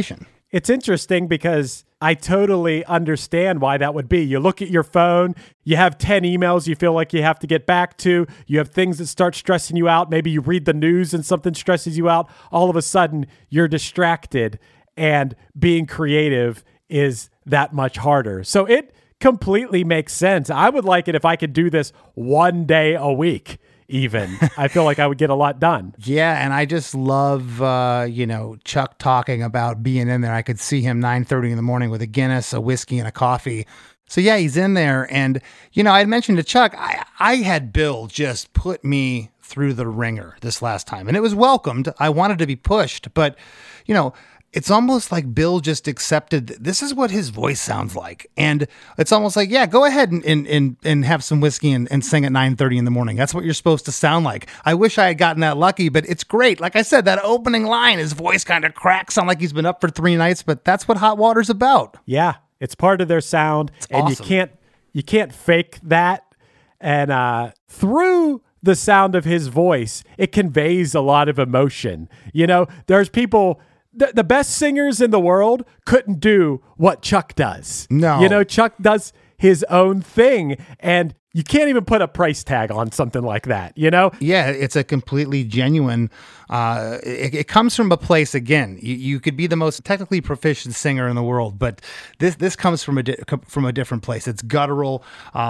It's interesting because I totally understand why that would be. You look at your phone, you have ten emails you feel like you have to get back to, you have things that start stressing you out. Maybe you read the news and something stresses you out. All of a sudden, you're distracted, and being creative is that much harder. So it completely makes sense. I would like it if I could do this one day a week. Even I feel like I would get a lot done. Yeah, and I just love, uh, you know, Chuck talking about being in there. I could see him nine thirty in the morning with a Guinness, a whiskey, and a coffee. So yeah, he's in there. And, you know, I had mentioned to Chuck, I, I had Bill just put me through the ringer this last time. And it was welcomed. I wanted to be pushed. But, you know, it's almost like Bill just accepted that this is what his voice sounds like. And it's almost like, yeah, go ahead and and and, and have some whiskey and, and sing at nine thirty in the morning. That's what you're supposed to sound like. I wish I had gotten that lucky, but it's great. Like I said, that opening line, his voice kind of cracks, sound like he's been up for three nights, but that's what Hot Water's about. Yeah, it's part of their sound. It's and awesome. you can't you can't fake that. And uh, through the sound of his voice, it conveys a lot of emotion. You know, there's people... The, the best singers in the world couldn't do what Chuck does. No. You know, Chuck does his own thing, and you can't even put a price tag on something like that, you know? Yeah, it's a completely genuine, uh, it, it comes from a place, again, you, you could be the most technically proficient singer in the world, but this this comes from a di- from a different place. It's guttural.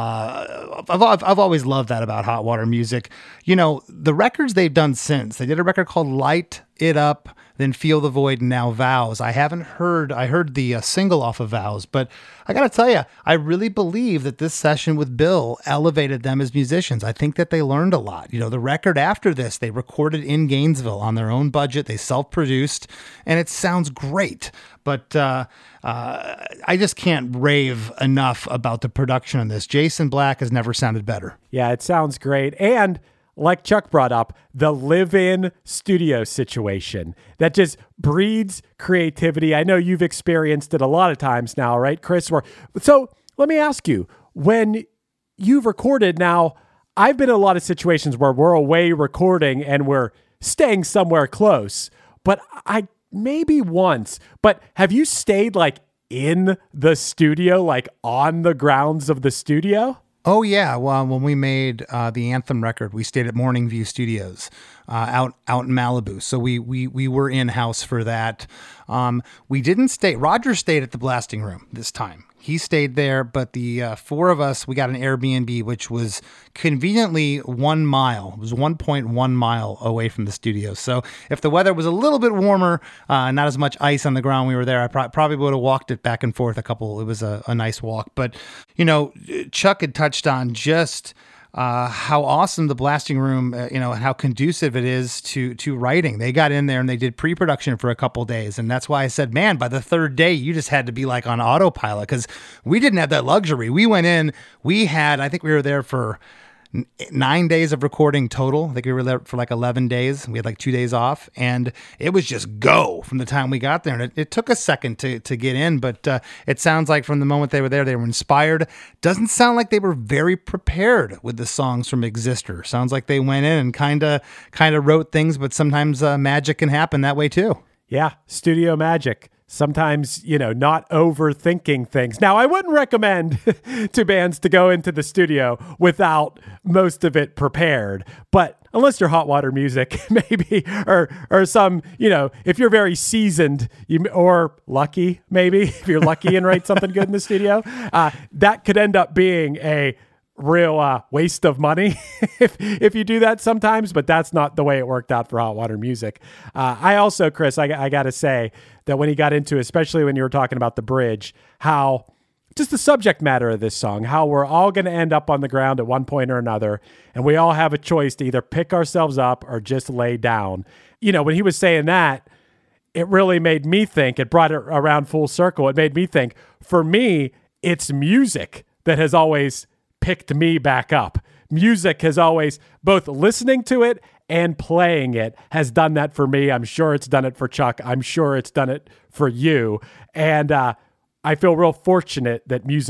Uh, I've, I've, I've always loved that about Hot Water music. You know, the records they've done since, they did a record called Light It Up, then Feel the Void, and now Vows. I haven't heard, I heard the uh, single off of Vows, but I got to tell you, I really believe that this session with Bill elevated them as musicians. I think that they learned a lot. You know, the record after this, they recorded in Gainesville on their own budget. They self-produced, and it sounds great. But uh, uh, I just can't rave enough about the production on this. Jason Black has never sounded better. Yeah, it sounds great. And like Chuck brought up, the live-in studio situation that just breeds creativity. I know you've experienced it a lot of times now, right, Chris? So let me ask you, when you've recorded now, I've been in a lot of situations where we're away recording and we're staying somewhere close, but I maybe once, but have you stayed like in the studio, like on the grounds of the studio? Oh, yeah. Well, when we made uh, the Anthem record, we stayed at Morning View Studios uh, out out in Malibu. So we we we were in-house for that. Um, we didn't stay. Roger stayed at the Blasting Room this time. He stayed there, but the uh, four of us, we got an Airbnb, which was conveniently one mile. It was one point one mile away from the studio. So if the weather was a little bit warmer, uh, not as much ice on the ground, we were there, I pro- probably would have walked it back and forth a couple. It was a, a nice walk. But, you know, Chuck had touched on just uh, how awesome the Blasting Room, uh, you know, and how conducive it is to to writing. They got in there and they did pre-production for a couple days. And that's why I said, man, by the third day, you just had to be like on autopilot, because we didn't have that luxury. We went in, we had, I think we were there for nine days of recording total. I think we were there for like eleven days. We had like two days off, and it was just go from the time we got there. And it, it took a second to, to get in, but uh, it sounds like from the moment they were there, they were inspired. Doesn't sound like they were very prepared with the songs from Existor. Sounds like they went in and kind of kind of wrote things, but sometimes uh, magic can happen that way too. Yeah, studio magic. Sometimes, you know, not overthinking things. Now, I wouldn't recommend to bands to go into the studio without most of it prepared, but unless you're Hot Water Music, maybe, or or some, you know, if you're very seasoned, you, or lucky, maybe, if you're lucky and write something good in the studio, uh, that could end up being a real uh, waste of money if if you do that sometimes, but that's not the way it worked out for Hot Water Music. Uh, I also, Chris, I, I got to say that when he got into, especially when you were talking about the bridge, how just the subject matter of this song, how we're all going to end up on the ground at one point or another, and we all have a choice to either pick ourselves up or just lay down. You know, when he was saying that, it really made me think, it brought it around full circle. It made me think, for me, it's music that has always picked me back up. Music has always, both listening to it and playing it has done that for me. I'm sure it's done it for Chuck. I'm sure it's done it for you. And uh, I feel real fortunate that music's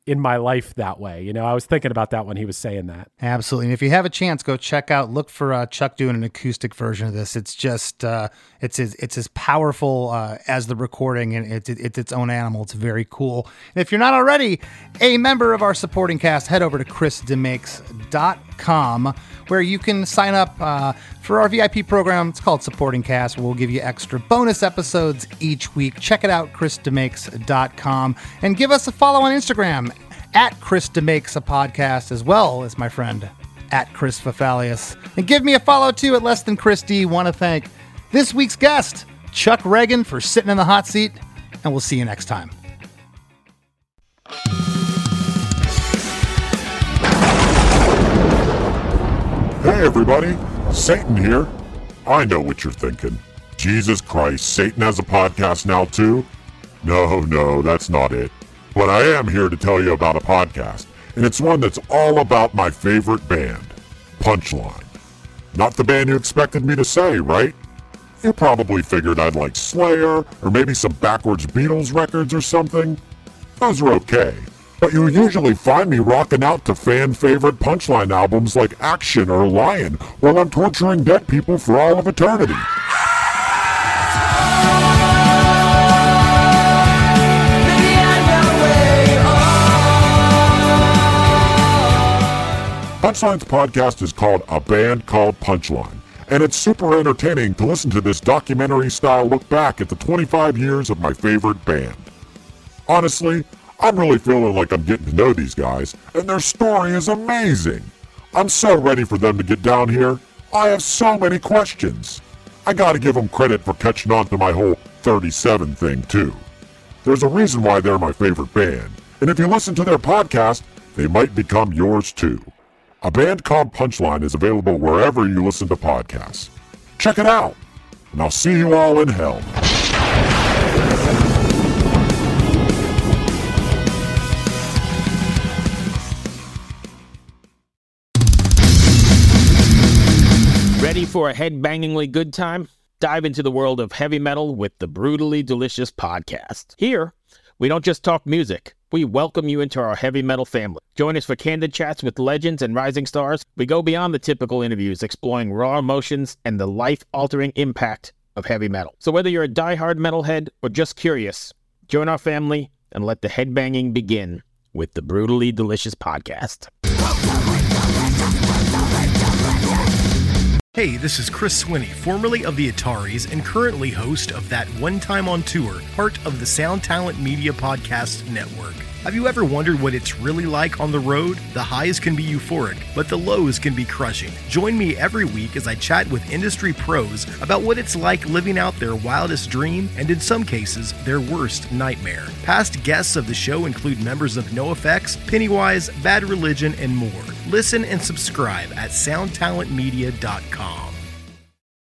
in my life that way. You know, I was thinking about that when he was saying that. Absolutely. And if you have a chance, go check out, look for uh, Chuck doing an acoustic version of this. It's just, uh, it's as, it's as powerful uh, as the recording, and it's, it's its own animal. It's very cool. And if you're not already a member of our supporting cast, head over to chris demakes dot com, where you can sign up uh, for our V I P program. It's called Supporting Cast. We'll give you extra bonus episodes each week. Check it out, chris demakes dot com, and give us a follow on Instagram at Chris DeMakes a Podcast, as well as my friend at Chris Fafalius. And give me a follow too at Less Than Chris D. Want to thank this week's guest, Chuck Reagan, for sitting in the hot seat, and we'll see you next time. Hey everybody, Satan here. I know what you're thinking. Jesus Christ, Satan has a podcast now too? No, no, that's not it. But I am here to tell you about a podcast, and it's one that's all about my favorite band, Punchline. Not the band you expected me to say, right? You probably figured I'd like Slayer, or maybe some backwards Beatles records or something. Those are okay, but you usually find me rocking out to fan-favorite Punchline albums like Action or Lion while I'm torturing dead people for all of eternity. Punchline's podcast is called A Band Called Punchline, and it's super entertaining to listen to this documentary-style look back at the twenty-five years of my favorite band. Honestly, I'm really feeling like I'm getting to know these guys, and their story is amazing. I'm so ready for them to get down here. I have so many questions. I gotta give them credit for catching on to my whole thirty-seven thing, too. There's a reason why they're my favorite band, and if you listen to their podcast, they might become yours, too. A Band Called Punchline is available wherever you listen to podcasts. Check it out, and I'll see you all in hell. Ready for a head-bangingly good time? Dive into the world of heavy metal with the Brutally Delicious Podcast. Here, we don't just talk music. We welcome you into our heavy metal family. Join us for candid chats with legends and rising stars. We go beyond the typical interviews, exploring raw emotions and the life-altering impact of heavy metal. So whether you're a diehard metalhead or just curious, join our family and let the headbanging begin with the Brutally Delicious Podcast. Hey, this is Chris Swinney, formerly of the Ataris and currently host of That One Time on Tour, part of the Sound Talent Media Podcast Network. Have you ever wondered what it's really like on the road? The highs can be euphoric, but the lows can be crushing. Join me every week as I chat with industry pros about what it's like living out their wildest dream and, in some cases, their worst nightmare. Past guests of the show include members of NoFX, Pennywise, Bad Religion, and more. Listen and subscribe at sound talent media dot com.